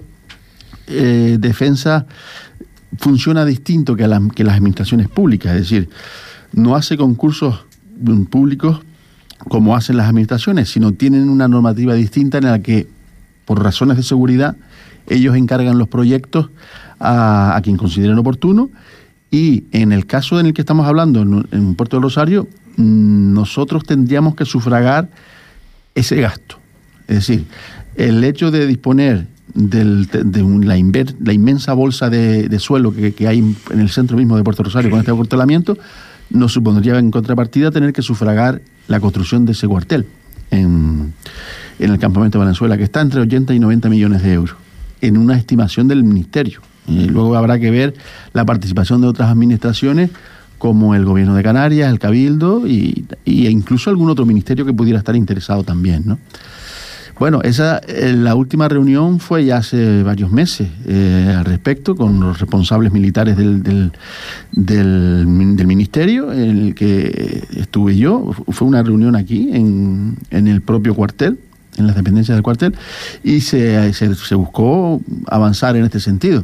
eh, Defensa funciona distinto que, a la, que las administraciones públicas, es decir, no hace concursos públicos como hacen las administraciones, sino tienen una normativa distinta en la que, por razones de seguridad, ellos encargan los proyectos a, a quien consideren oportuno, y en el caso en el que estamos hablando, en, en Puerto del Rosario, nosotros tendríamos que sufragar ese gasto. Es decir, el hecho de disponer del, de un, la, inver, la inmensa bolsa de, de suelo que, que hay en el centro mismo de Puerto Rosario con este acuartelamiento, nos supondría en contrapartida tener que sufragar la construcción de ese cuartel en, en el campamento de Valenzuela, que está entre ochenta y noventa millones de euros, en una estimación del Ministerio. Y luego habrá que ver la participación de otras administraciones, como el Gobierno de Canarias, el Cabildo, y, y incluso algún otro ministerio que pudiera estar interesado también, ¿no? Bueno, esa, eh, la última reunión fue ya hace varios meses eh, al respecto, con los responsables militares del, del, del, del ministerio, en el que estuve yo. Fue una reunión aquí, en, en el propio cuartel, en las dependencias del cuartel, y se, se, se buscó avanzar en este sentido.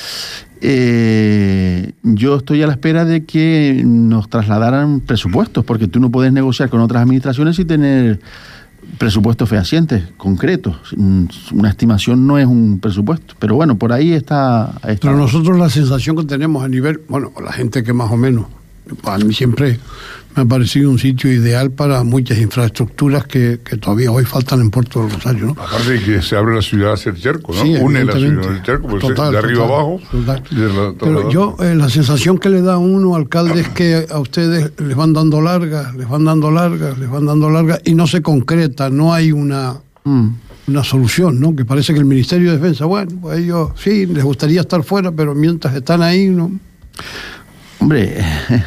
Eh, yo estoy a la espera de que nos trasladaran presupuestos, porque tú no puedes negociar con otras administraciones y tener presupuestos fehacientes, concretos. Una estimación no es un presupuesto, pero bueno, por ahí está, está. Pero nosotros la sensación que tenemos a nivel, bueno, la gente que más o menos A mí siempre me ha parecido un sitio ideal para muchas infraestructuras que, que todavía hoy faltan en Puerto del Rosario, ¿no? Aparte de que se abre la ciudad hacia el Charco, ¿no? Sí, une la ciudad evidentemente. del Charco, porque Total, de arriba total, abajo. total. de la- Pero yo, eh, la sensación que le da a uno, alcalde, es que a ustedes les van dando largas, les van dando largas, les van dando largas y no se concreta, no hay una, Mm. una solución, ¿no? Que parece que el Ministerio de Defensa, bueno, pues ellos sí, les gustaría estar fuera, pero mientras están ahí, ¿no? Hombre,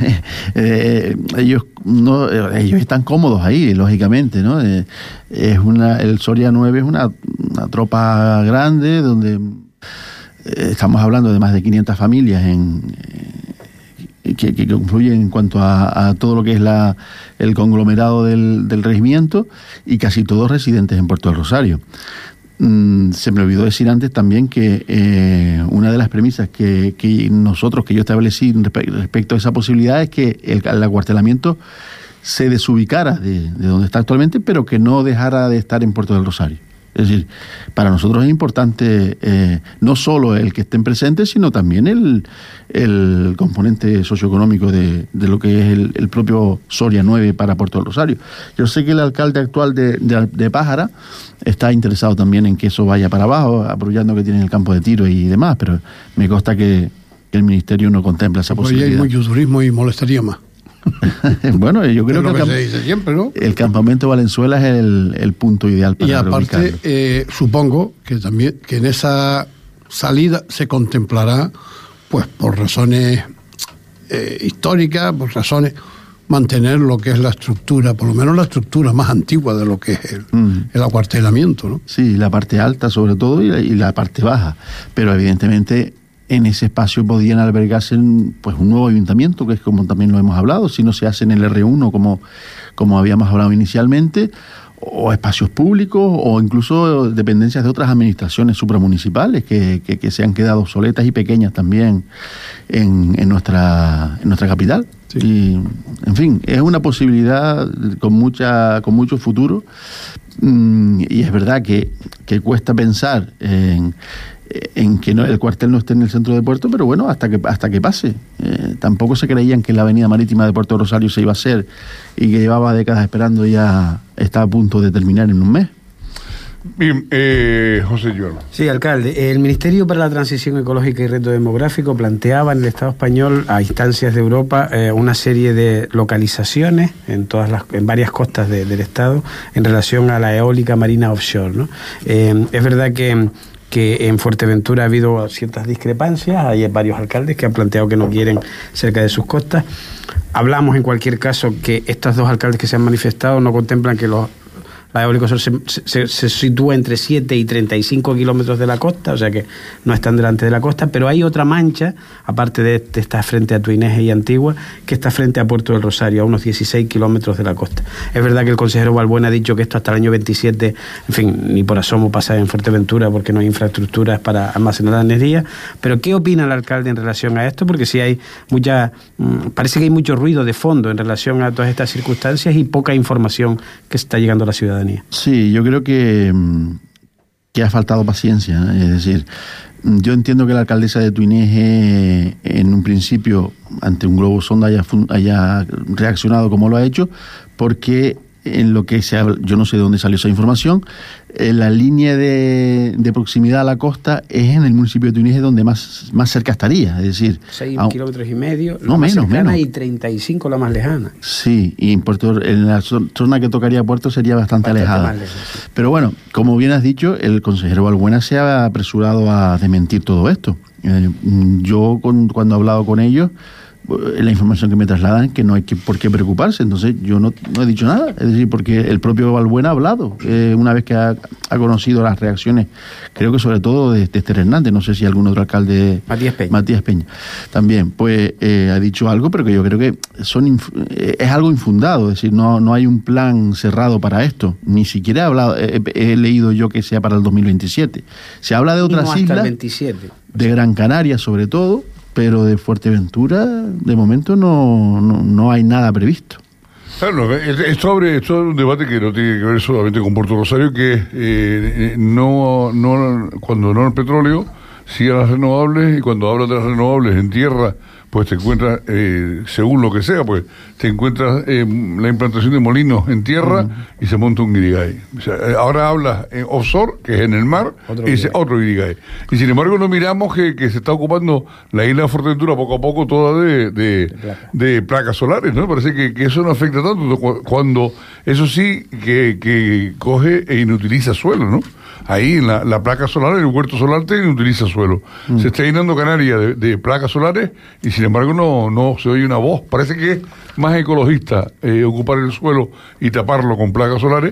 eh, ellos no, eh, ellos están cómodos ahí, lógicamente, ¿no? Eh, es una, el Soria nueve es una, una tropa grande donde eh, estamos hablando de más de quinientas familias en eh, que, que confluyen en cuanto a, a todo lo que es la, el conglomerado del, del regimiento y casi todos residentes en Puerto del Rosario. Mm, se me olvidó decir antes también que eh, una de las premisas que, que nosotros, que yo establecí respe- respecto a esa posibilidad es que el, el acuartelamiento se desubicara de, de donde está actualmente, pero que no dejara de estar en Puerto del Rosario. Es decir, para nosotros es importante eh, no solo el que estén presentes, sino también el, el componente socioeconómico de, de lo que es el, el propio Soria nueve para Puerto del Rosario. Yo sé que el alcalde actual de, de, de Pájara está interesado también en que eso vaya para abajo, aprovechando que tienen el campo de tiro y demás, pero me consta que, que el Ministerio no contempla esa Porque posibilidad. hay mucho turismo y molestaría más. Bueno, yo creo Es lo que, que el, se camp- dice siempre, ¿no? el campamento Valenzuela es el, el punto ideal para Y aparte, reubicarlo. eh, supongo que también que en esa salida se contemplará, pues por razones eh, históricas, por razones mantener lo que es la estructura, por lo menos la estructura más antigua de lo que es el, Mm. el acuartelamiento, ¿no? Sí, la parte alta sobre todo y la, y la parte baja. Pero evidentemente en ese espacio podían albergarse pues un nuevo ayuntamiento, que es como también lo hemos hablado, si no se hace en el erre uno como, como habíamos hablado inicialmente, o espacios públicos, o incluso dependencias de otras administraciones supramunicipales que, que, que se han quedado obsoletas y pequeñas también en, en, nuestra, en nuestra capital. Sí. Y, en fin, es una posibilidad con mucha con mucho futuro. Mm, y es verdad que, que cuesta pensar en, en que no, el cuartel no esté en el centro de Puerto, pero bueno, hasta que hasta que pase. Eh, tampoco se creían que la avenida marítima de Puerto Rosario se iba a hacer y que llevaba décadas esperando y ya está a punto de terminar en un mes. Bien, eh, José Giorno. Sí, alcalde. El Ministerio para la Transición Ecológica y Reto Demográfico planteaba en el Estado español, a instancias de Europa, eh, una serie de localizaciones en todas las, en varias costas de, del Estado en relación a la eólica marina offshore, ¿no? Eh, es verdad que que en Fuerteventura ha habido ciertas discrepancias, hay varios alcaldes que han planteado que no quieren cerca de sus costas. Hablamos en cualquier caso que estos dos alcaldes que se han manifestado no contemplan que los la eólica offshore se, se, se sitúa entre siete y treinta y cinco kilómetros de la costa, o sea que no están delante de la costa, pero hay otra mancha, aparte de, de esta frente a Tuineje y Antigua, que está frente a Puerto del Rosario, a unos dieciséis kilómetros de la costa. Es verdad que el consejero Balbuena ha dicho que esto hasta el año veintisiete, en fin, ni por asomo pasa en Fuerteventura porque no hay infraestructuras para almacenar la energía, pero ¿qué opina el alcalde en relación a esto? Porque sí hay mucha, mmm, parece que hay mucho ruido de fondo en relación a todas estas circunstancias y poca información que está llegando a la ciudadanía. Sí, yo creo que, que ha faltado paciencia, ¿eh? Es decir, yo entiendo que la alcaldesa de Tuineje en un principio ante un globo sonda haya, haya reaccionado como lo ha hecho, porque en lo que se habla, yo no sé de dónde salió esa información, eh, la línea de, de proximidad a la costa es en el municipio de Tuineje donde más, más cerca estaría, es decir... seis a, kilómetros y medio, no, la más menos, cercana, menos. y treinta y cinco la más lejana. Sí, y en, Puerto, en la zona que tocaría Puerto sería bastante, Bastante alejada. más lejos, sí. Pero bueno, como bien has dicho, el consejero Balbuena se ha apresurado a desmentir todo esto. Eh, yo con, cuando he hablado con ellos, eh, la información que me trasladan es que no hay que, por qué preocuparse. Entonces yo no, no he dicho nada. Es decir, porque el propio Balbuena ha hablado, eh, una vez que ha, ha conocido las reacciones, creo que sobre todo de, de Esther Hernández, no sé si algún otro alcalde... Matías Peña. Matías Peña. También, pues eh, ha dicho algo, pero que yo creo que son inf eh, es algo infundado. Es decir, no, no hay un plan cerrado para esto. Ni siquiera he, hablado, he, he leído yo que sea para el dos mil veintisiete. Se habla de otras Mínimo hasta islas, el veintisiete. de Gran Canaria sobre todo, pero de Fuerteventura de momento no, no, no hay nada previsto. Claro, esto abre, esto es un debate que no tiene que ver solamente con Puerto Rosario, que eh, no, no cuando no el petróleo, sí a las renovables, y cuando hablan de las renovables en tierra, pues te encuentras, eh, según lo que sea, pues te encuentras eh, la implantación de molinos en tierra uh-huh. y se monta un guirigay. O sea, ahora hablas en offshore, que es en el mar, otro y dice otro guirigay. Y sin embargo no miramos que, que se está ocupando la isla de Fuerteventura poco a poco toda de, de, de, placa. de placas solares, ¿no? Parece que, que eso no afecta tanto cuando eso sí que, que coge e inutiliza suelo, ¿no? Ahí la, la placa solar, el huerto solar te utiliza suelo. Mm. Se está llenando Canarias de, de placas solares y sin embargo no, no se oye una voz. Parece que es más ecologista eh, ocupar el suelo y taparlo con placas solares,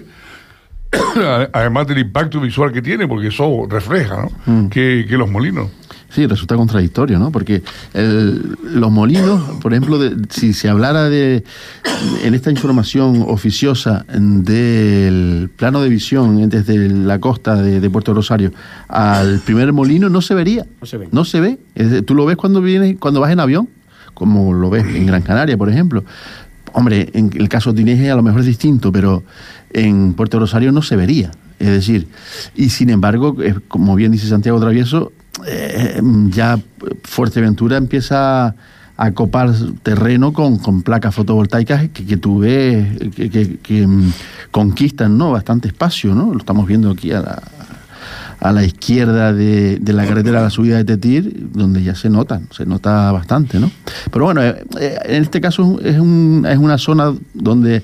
además del impacto visual que tiene, porque eso refleja, ¿no? Mm. que, que los molinos. Sí, resulta contradictorio, ¿no? Porque el, los molinos, por ejemplo, de, si se hablara de, en esta información oficiosa del plano de visión desde la costa de, de Puerto Rosario al primer molino, no se vería. No se ve. No se ve. Es, tú lo ves cuando vienes, cuando vas en avión, como lo ves en Gran Canaria, por ejemplo. Hombre, en el caso de Tineje a lo mejor es distinto, pero en Puerto Rosario no se vería. Es decir, y sin embargo, como bien dice Santiago Travieso, Eh, ya Fuerteventura empieza a copar terreno con, con placas fotovoltaicas que, que tú ves que, que, que um, conquistan, ¿no? Bastante espacio, ¿no? Lo estamos viendo aquí a la, a la izquierda de, de la carretera a la subida de Tetir, donde ya se notan, se nota bastante, ¿no? Pero bueno, eh, en este caso es, un, es una zona donde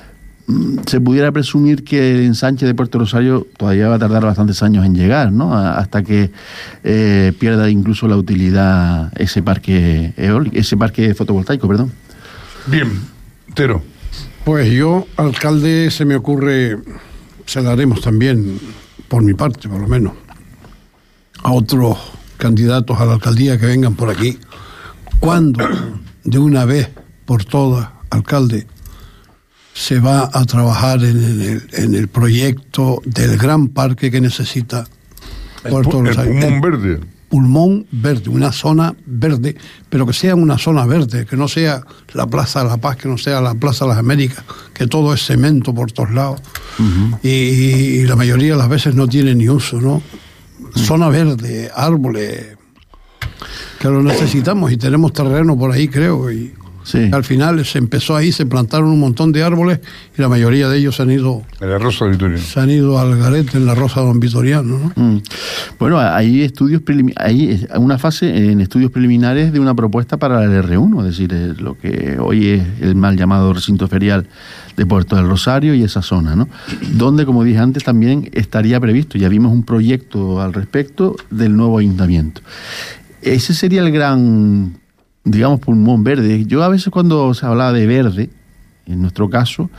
se pudiera presumir que el ensanche de Puerto Rosario todavía va a tardar bastantes años en llegar, ¿no? Hasta que eh, pierda incluso la utilidad ese parque eólico, ese parque fotovoltaico, perdón. Bien, Tero. Pues yo, alcalde, se me ocurre, se la haremos también, por mi parte, por lo menos, a otros candidatos a la alcaldía que vengan por aquí. ¿Cuándo, de una vez por todas, alcalde, se va a trabajar en el, en el proyecto del gran parque que necesita Puerto Rosario? El pulmón verde. Pulmón verde, una zona verde, pero que sea una zona verde, que no sea la Plaza de la Paz, que no sea la Plaza de las Américas, que todo es cemento por todos lados. Uh-huh. y, y la mayoría de las veces no tiene ni uso, ¿no? Uh-huh. Zona verde, árboles, que lo necesitamos y tenemos terreno por ahí, creo, y sí. Al final se empezó ahí, se plantaron un montón de árboles y la mayoría de ellos se han ido en la Rosa de Vitoriano. Se han ido al garete en la Rosa de Don Vitoriano, ¿no? Mm. Bueno, hay estudios prelim- hay una fase en estudios preliminares de una propuesta para el erre uno, es decir, lo que hoy es el mal llamado recinto ferial de Puerto del Rosario y esa zona, ¿no? Donde, como dije antes, también estaría previsto, ya vimos un proyecto al respecto del nuevo ayuntamiento. Ese sería el gran, digamos, pulmón verde. Yo a veces cuando se hablaba de verde, en nuestro caso,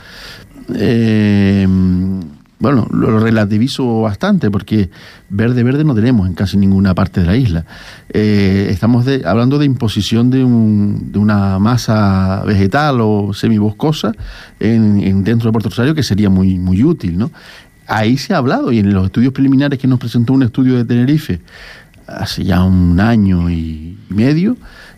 eh, bueno, lo relativizo bastante porque verde, verde no tenemos en casi ninguna parte de la isla. Eh, estamos de, hablando de imposición de, un, de una masa vegetal o semiboscosa en, en dentro de Puerto Rosario que sería muy, muy útil, ¿no? Ahí se ha hablado y en los estudios preliminares que nos presentó un estudio de Tenerife hace ya un año y medio,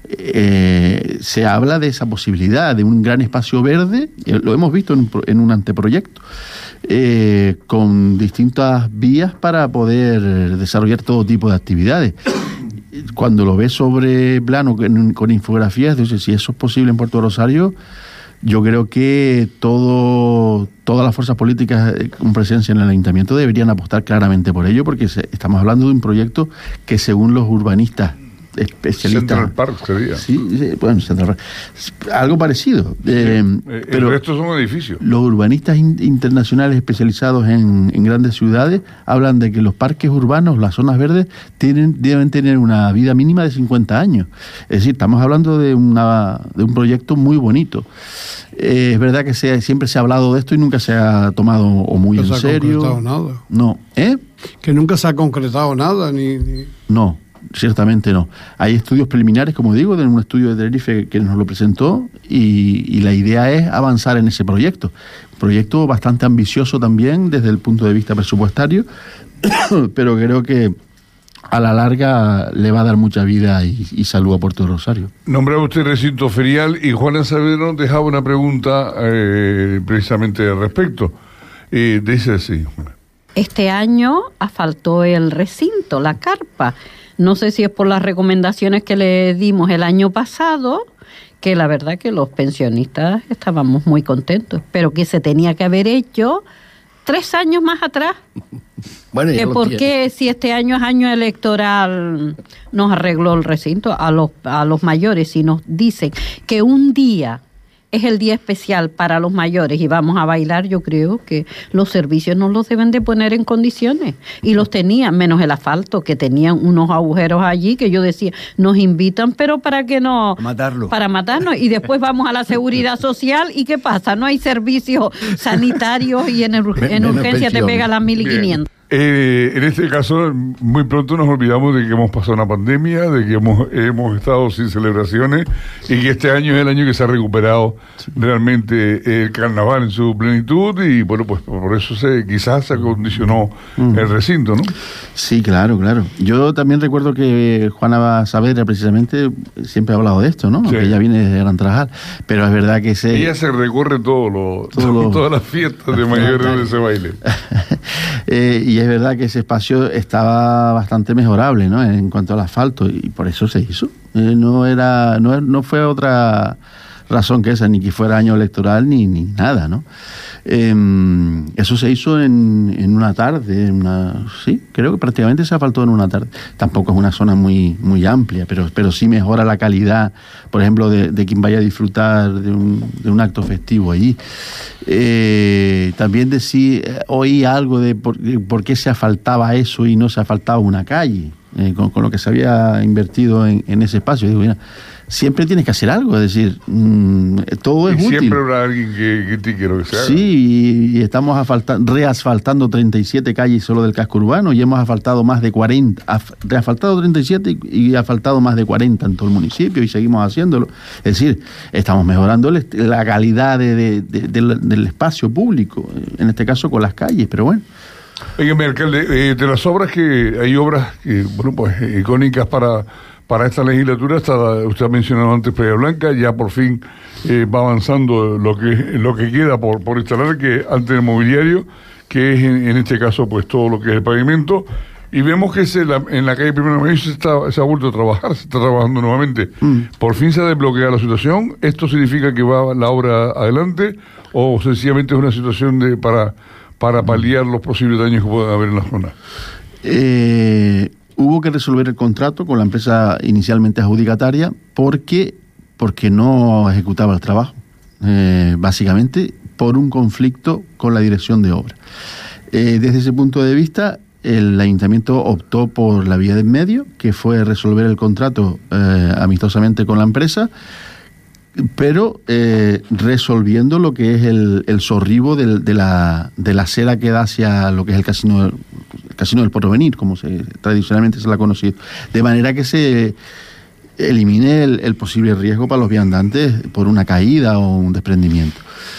eh, se habla de esa posibilidad de un gran espacio verde, lo hemos visto en un, en un anteproyecto, eh, con distintas vías para poder desarrollar todo tipo de actividades. Cuando lo ves sobre plano con, con infografías, dices, si eso es posible en Puerto Rosario, yo creo que todo, todas las fuerzas políticas con presencia en el ayuntamiento deberían apostar claramente por ello, porque se, estamos hablando de un proyecto que, según los urbanistas especialistas... Central Park sería. Sí, sí, bueno, Central Park. Algo parecido. Sí, eh, el pero resto son edificios. Los urbanistas in, internacionales especializados en, en grandes ciudades hablan de que los parques urbanos, las zonas verdes, tienen, deben tener una vida mínima de cincuenta años. Es decir, estamos hablando de, una, de un proyecto muy bonito. Eh, es verdad que se, siempre se ha hablado de esto y nunca se ha tomado o muy en serio. No se ha concretado nada. No. ¿Eh? Que nunca se ha concretado nada, ni... ni... No. Ciertamente no. Hay estudios preliminares, como digo, de un estudio de Tenerife que nos lo presentó y, y la idea es avanzar en ese proyecto. Un proyecto bastante ambicioso también desde el punto de vista presupuestario, pero creo que a la larga le va a dar mucha vida y, y salud a Puerto Rosario. Nombraba usted recinto ferial y Juana Saavedra dejaba una pregunta eh, precisamente al respecto. Eh, dice así, Juana. Este año asfaltó el recinto, la carpa. No sé si es por las recomendaciones que le dimos el año pasado, que la verdad que los pensionistas estábamos muy contentos, pero que se tenía que haber hecho tres años más atrás. Bueno, que por qué si este año es año electoral nos arregló el recinto a los a los mayores, si nos dicen que un día es el día especial para los mayores y vamos a bailar, yo creo que los servicios no los deben de poner en condiciones. Y los tenían, menos el asfalto, que tenían unos agujeros allí que yo decía, nos invitan, pero para que no... Matarlo. Para matarnos. Y después vamos a la seguridad social y ¿qué pasa? No hay servicios sanitarios y en, en urgencia te pega las mil y quinientas. Eh, en este caso, muy pronto nos olvidamos de que hemos pasado una pandemia, de que hemos, hemos estado sin celebraciones y que este año es el año que se ha recuperado realmente el carnaval en su plenitud y bueno, pues por eso se quizás se acondicionó mm. el recinto, ¿no? Sí, claro, claro. Yo también recuerdo que Juana Saavedra precisamente siempre ha hablado de esto, ¿no? Sí. Aunque ella viene de Gran Trabajal, pero es verdad que se... Ella se recorre todo lo, todo lo... todas las fiestas de mayores de ese baile. eh, y es verdad que ese espacio estaba bastante mejorable, ¿no? En cuanto al asfalto, y por eso se hizo. Eh, no era, no, no fue otra razón que esa, ni que fuera año electoral ni, ni nada, ¿no? Eh, eso se hizo en, en una tarde, en una, sí, creo que prácticamente se asfaltó en una tarde. Tampoco es una zona muy, muy amplia, pero, pero sí mejora la calidad, por ejemplo, de, de quien vaya a disfrutar de un, de un acto festivo allí. Eh, también decir, oí algo de por, por qué se asfaltaba eso y no se asfaltaba una calle, eh, con, con lo que se había invertido en, en ese espacio. Digo, mira, siempre tienes que hacer algo, es decir, mmm, todo es y útil. Siempre habrá alguien que critique lo que se haga. Sí, y, y estamos asfalta, reasfaltando treinta y siete calles solo del casco urbano y hemos asfaltado más de cuarenta, af, reasfaltado treinta y siete y, y asfaltado más de cuarenta en todo el municipio y seguimos haciéndolo. Es decir, estamos mejorando el, la calidad de, de, de, de, del espacio público, en este caso con las calles, pero bueno. Oiga, alcalde, eh, de las obras que hay obras que, bueno, pues icónicas para para esta legislatura, está, usted ha mencionado antes Playa Blanca, ya por fin eh, va avanzando lo que lo que queda por, por instalar, que antes del mobiliario, que es en, en este caso pues todo lo que es el pavimento, y vemos que se la, en la calle Primero de Mayo se, está, se ha vuelto a trabajar, se está trabajando nuevamente. Mm. Por fin se ha desbloqueado la situación. ¿Esto significa que va la obra adelante o sencillamente es una situación de para, para paliar los posibles daños que puedan haber en la zona? Eh... Hubo que resolver el contrato con la empresa inicialmente adjudicataria porque, porque no ejecutaba el trabajo, eh, básicamente por un conflicto con la dirección de obra. Eh, desde ese punto de vista, el ayuntamiento optó por la vía de en medio, que fue resolver el contrato eh, amistosamente con la empresa, pero eh, resolviendo lo que es el, el sorribo del, de, la, de la acera que da hacia lo que es el casino, el casino del Porvenir, como se, tradicionalmente se la ha conocido, de manera que se elimine el, el posible riesgo para los viandantes por una caída o un desprendimiento.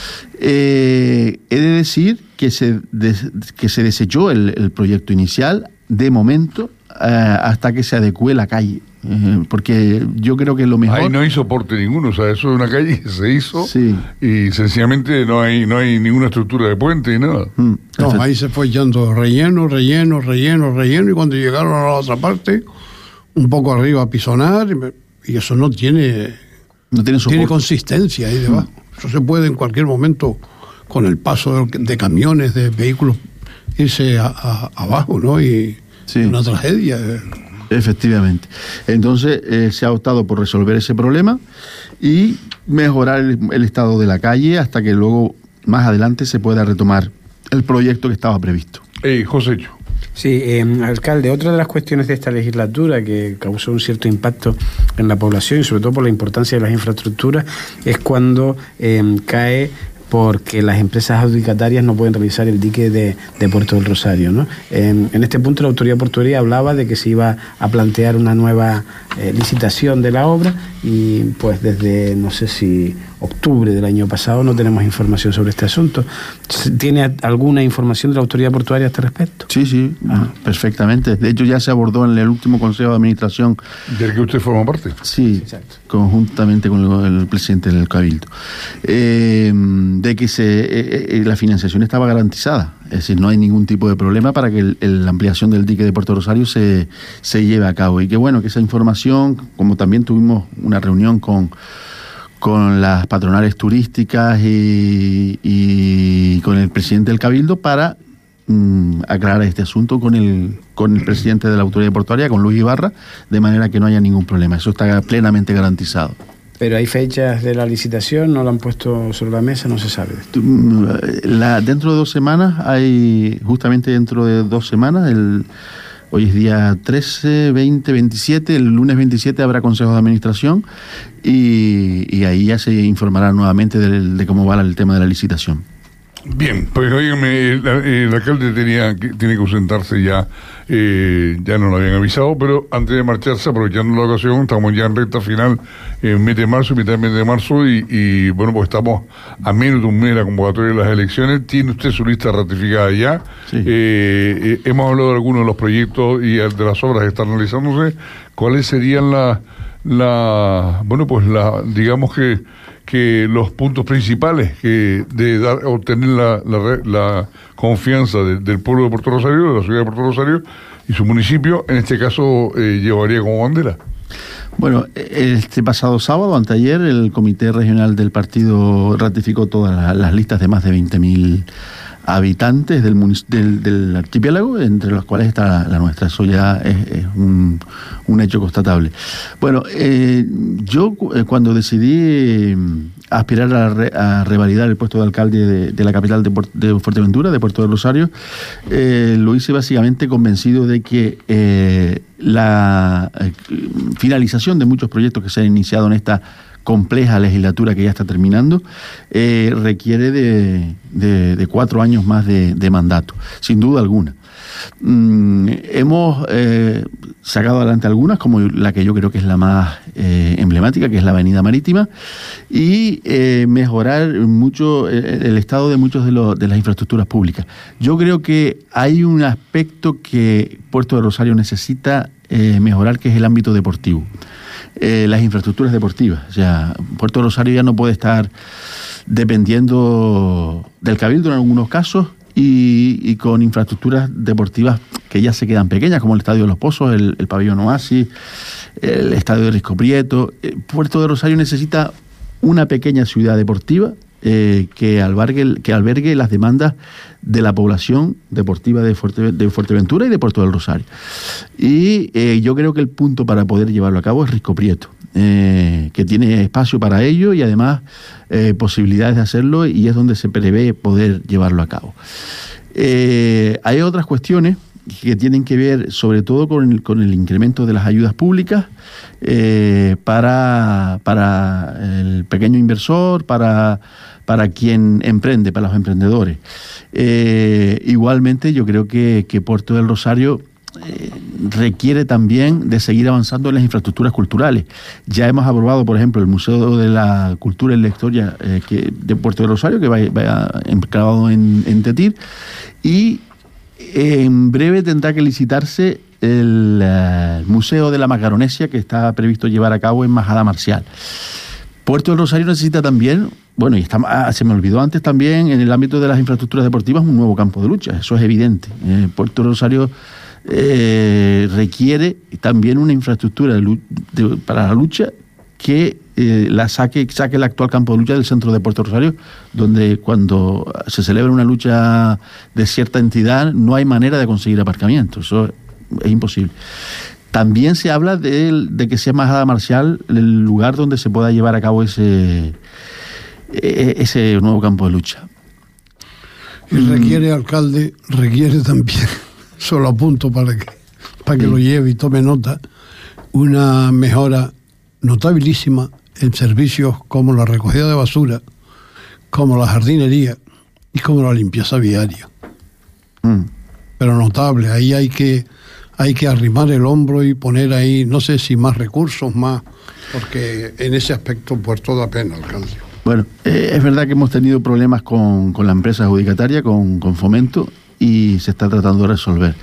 Eh, he de decir que se, des, que se desechó el, el proyecto inicial de momento eh, hasta que se adecue la calle. Porque yo creo que lo mejor... Ahí no hay soporte ninguno, o sea, eso es una calle que se hizo sí. y sencillamente no hay no hay ninguna estructura de puente ni nada. Mm. No, ahí se fue yendo relleno, relleno, relleno, relleno, y cuando llegaron a la otra parte, un poco arriba a pisonar, y eso no tiene, no tiene, tiene consistencia ahí debajo. Mm. Eso se puede en cualquier momento, con el paso de, de camiones, de vehículos, irse a, a, abajo, ¿no? Y sí. Una tragedia. Efectivamente. Entonces eh, se ha optado por resolver ese problema y mejorar el, el estado de la calle hasta que luego, más adelante, se pueda retomar el proyecto que estaba previsto. Eh, Josécho. Sí, eh, alcalde, otra de las cuestiones de esta legislatura que causó un cierto impacto en la población y sobre todo por la importancia de las infraestructuras es cuando eh, cae porque las empresas adjudicatarias no pueden realizar el dique de, de Puerto del Rosario, ¿no? En, en este punto la autoridad portuaria hablaba de que se iba a plantear una nueva eh, licitación de la obra y pues desde, no sé si octubre del año pasado no tenemos información sobre este asunto. ¿Tiene alguna información de la autoridad portuaria a este respecto? Sí, sí, ah. perfectamente. De hecho ya se abordó en el último Consejo de Administración. ¿Del que usted forma parte? Sí, exacto. Conjuntamente con el, el presidente del Cabildo. Eh, de que se, eh, eh, la financiación estaba garantizada. Es decir, no hay ningún tipo de problema para que el, el, la ampliación del dique de Puerto Rosario se, se lleve a cabo. Y que bueno, que esa información, como también tuvimos una reunión con, con las patronales turísticas y, y con el presidente del Cabildo para mmm, aclarar este asunto con el, con el presidente de la autoridad portuaria, con Luis Ibarra, de manera que no haya ningún problema. Eso está plenamente garantizado. Pero hay fechas de la licitación, no lo han puesto sobre la mesa, no se sabe. La, dentro de dos semanas, hay justamente dentro de dos semanas, el, hoy es día trece, veinte, veintisiete, el lunes veintisiete habrá consejo de administración y, y ahí ya se informará nuevamente de, de cómo va el tema de la licitación. Bien, pues oígame, el, el alcalde tenía que, tiene que ausentarse ya, eh, ya no lo habían avisado, pero antes de marcharse, aprovechando la ocasión, estamos ya en recta final, en mes de marzo, mitad de mes de marzo, y, y bueno, pues estamos a menos de un mes de la convocatoria de las elecciones. Tiene usted su lista ratificada ya. Sí. Eh, eh, hemos hablado de algunos de los proyectos y de las obras que están realizándose. ¿Cuáles serían las, la, bueno, pues la, digamos que que los puntos principales que de dar, obtener la, la, la confianza de, del pueblo de Puerto Rosario, de la ciudad de Puerto Rosario y su municipio, en este caso, eh, llevaría como bandera? Bueno, este pasado sábado, anteayer, el Comité Regional del Partido ratificó todas las, las listas de más de veinte mil habitantes del, del, del archipiélago, entre los cuales está la, la nuestra. Eso ya es, es un, un hecho constatable. Bueno, eh, yo eh, cuando decidí eh, aspirar a, re, a revalidar el puesto de alcalde de, de la capital de, de Fuerteventura, de Puerto de Rosario, eh, lo hice básicamente convencido de que eh, la eh, finalización de muchos proyectos que se han iniciado en esta compleja legislatura que ya está terminando, eh, requiere de, de, de cuatro años más de, de mandato, sin duda alguna. Mm, hemos eh, sacado adelante algunas, como la que yo creo que es la más eh, emblemática, que es la Avenida Marítima, y eh, mejorar mucho el, el estado de muchos de, los, de las infraestructuras públicas. Yo creo que hay un aspecto que Puerto de Rosario necesita eh, mejorar, que es el ámbito deportivo. Eh, las infraestructuras deportivas. O sea, Puerto Rosario ya no puede estar dependiendo del Cabildo en algunos casos y, y con infraestructuras deportivas que ya se quedan pequeñas, como el Estadio de los Pozos, el, el Pabellón Oasis, el Estadio de Risco Prieto. Eh, Puerto de Rosario necesita una pequeña ciudad deportiva eh, que, albergue, que albergue las demandas de la población deportiva de, Fuerte, de Fuerteventura y de Puerto del Rosario. Y eh, yo creo que el punto para poder llevarlo a cabo es Risco Prieto, eh, que tiene espacio para ello y además eh, posibilidades de hacerlo, y es donde se prevé poder llevarlo a cabo. Eh, hay otras cuestiones que tienen que ver sobre todo con el, con el incremento de las ayudas públicas eh, para, para el pequeño inversor, para, para quien emprende, para los emprendedores. Eh, igualmente yo creo que, que Puerto del Rosario eh, requiere también de seguir avanzando en las infraestructuras culturales. Ya hemos aprobado, por ejemplo, el Museo de la Cultura y la Historia eh, que, de Puerto del Rosario, que va, va enclavado en, en Tetir, y en breve tendrá que licitarse el uh, Museo de la Macaronesia, que está previsto llevar a cabo en Majada Marcial. Puerto del Rosario necesita también, bueno, y está, ah, se me olvidó antes también, en el ámbito de las infraestructuras deportivas, un nuevo campo de lucha. Eso es evidente. Eh, Puerto del Rosario eh, requiere también una infraestructura de, de, para la lucha que eh, la saque, saque el actual campo de lucha del centro de Puerto Rosario, donde cuando se celebra una lucha de cierta entidad no hay manera de conseguir aparcamiento. Eso es imposible. También se habla de, de que sea Majada Marcial el lugar donde se pueda llevar a cabo ese, ese nuevo campo de lucha. Y requiere, alcalde, requiere también, solo apunto para que, para que sí. lo lleve y tome nota, una mejora notabilísima en servicios como la recogida de basura, como la jardinería y como la limpieza viaria. Mm. Pero notable, ahí hay que hay que arrimar el hombro y poner ahí, no sé si más recursos, más, porque en ese aspecto Puerto da pena, alcalde. Bueno, eh, es verdad que hemos tenido problemas con, con la empresa adjudicataria, con, con Fomento, y se está tratando de resolver.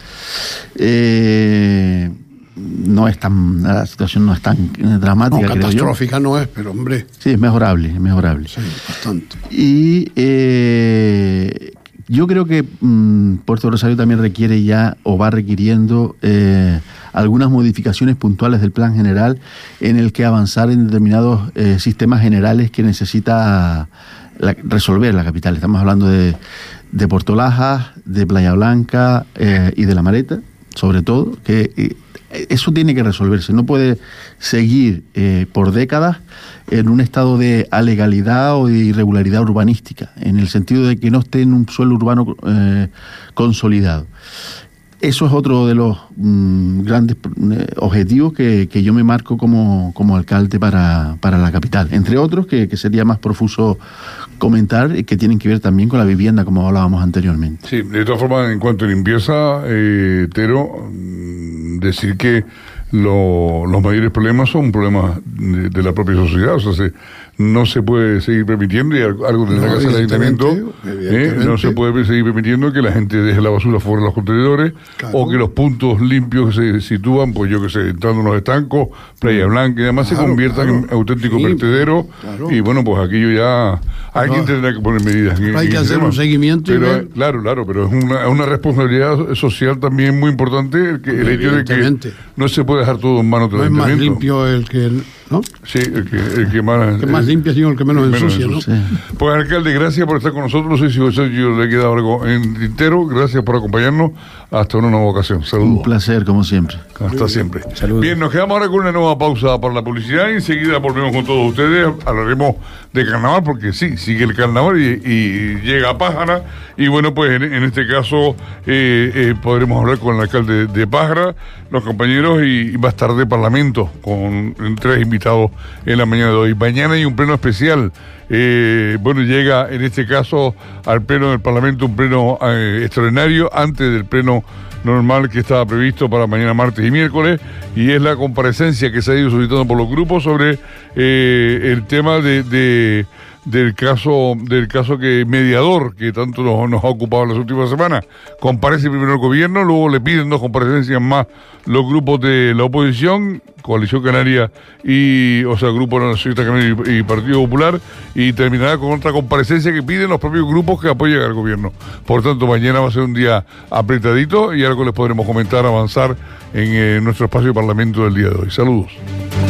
Eh, no es tan, la situación no es tan dramática, no, creo catastrófica yo. No es, pero hombre. Sí, es mejorable, es mejorable. Sí, bastante. Y eh, Yo creo que mmm, Puerto Rosario también requiere ya o va requiriendo eh, algunas modificaciones puntuales del plan general en el que avanzar en determinados eh, sistemas generales que necesita la, resolver la capital. Estamos hablando de, de Puerto Lajas, de Playa Blanca eh, y de La Mareta, sobre todo, que eh, eso tiene que resolverse. No puede seguir eh, por décadas en un estado de alegalidad o de irregularidad urbanística, en el sentido de que no esté en un suelo urbano eh, consolidado. Eso es otro de los mmm, grandes eh, objetivos que, que yo me marco como, como alcalde para, para la capital. Entre otros, que, que sería más profuso comentar, y que tienen que ver también con la vivienda, como hablábamos anteriormente. Sí, de todas formas, en cuanto a limpieza, eh, Tero, decir que lo, los mayores problemas son problemas de, de la propia sociedad. O sea, se, no se puede seguir permitiendo, y algo tendrá no, que hacer el ayuntamiento, eh, no se puede seguir permitiendo que la gente deje la basura fuera de los contenedores, claro, o que los puntos limpios que se sitúan, pues yo que sé, entrando en los estancos, Playa Blanca y demás, claro, se conviertan claro. en auténticos sí, vertederos, claro. Y bueno, pues aquello ya alguien no, tendrá que poner medidas. En, hay en que hacer tema. un seguimiento. Pero, y ver... Claro, claro, pero es una, una responsabilidad social también muy importante, que el hecho de que no se puede dejar todo en manos del no ayuntamiento. Es más limpio el que... ¿no? Sí, el que, el que más... El que más limpia, sino el que menos, menos ensucia, ¿no? Sí. Pues, alcalde, gracias por estar con nosotros. No sé si José yo le he quedado algo en tintero. Gracias por acompañarnos. Hasta una nueva ocasión. Saludos. Un placer, como siempre. Hasta siempre. Saludos. Bien, nos quedamos ahora con una nueva pausa para la publicidad y enseguida volvemos con todos ustedes. Hablaremos de carnaval, porque sí, sigue el carnaval y, y llega a Pájara. Y bueno, pues en, en este caso eh, eh, podremos hablar con el alcalde de Pájara, los compañeros, y, y va a estar de parlamento con tres invitados en la mañana de hoy. Mañana hay un pleno especial. Eh, bueno, llega en este caso al pleno del Parlamento un pleno eh, extraordinario antes del pleno normal que estaba previsto para mañana martes y miércoles, y es la comparecencia que se ha ido solicitando por los grupos sobre eh, el tema de, de del caso del caso que mediador que tanto nos, nos ha ocupado en las últimas semanas. Comparece primero el gobierno, luego le piden dos comparecencias más los grupos de la oposición, Coalición Canaria y, o sea, Grupo Nacionalista Canario y, y Partido Popular, y terminará con otra comparecencia que piden los propios grupos que apoyan al gobierno. Por tanto, mañana va a ser un día apretadito y algo les podremos comentar, avanzar en eh, nuestro espacio de parlamento del día de hoy. Saludos.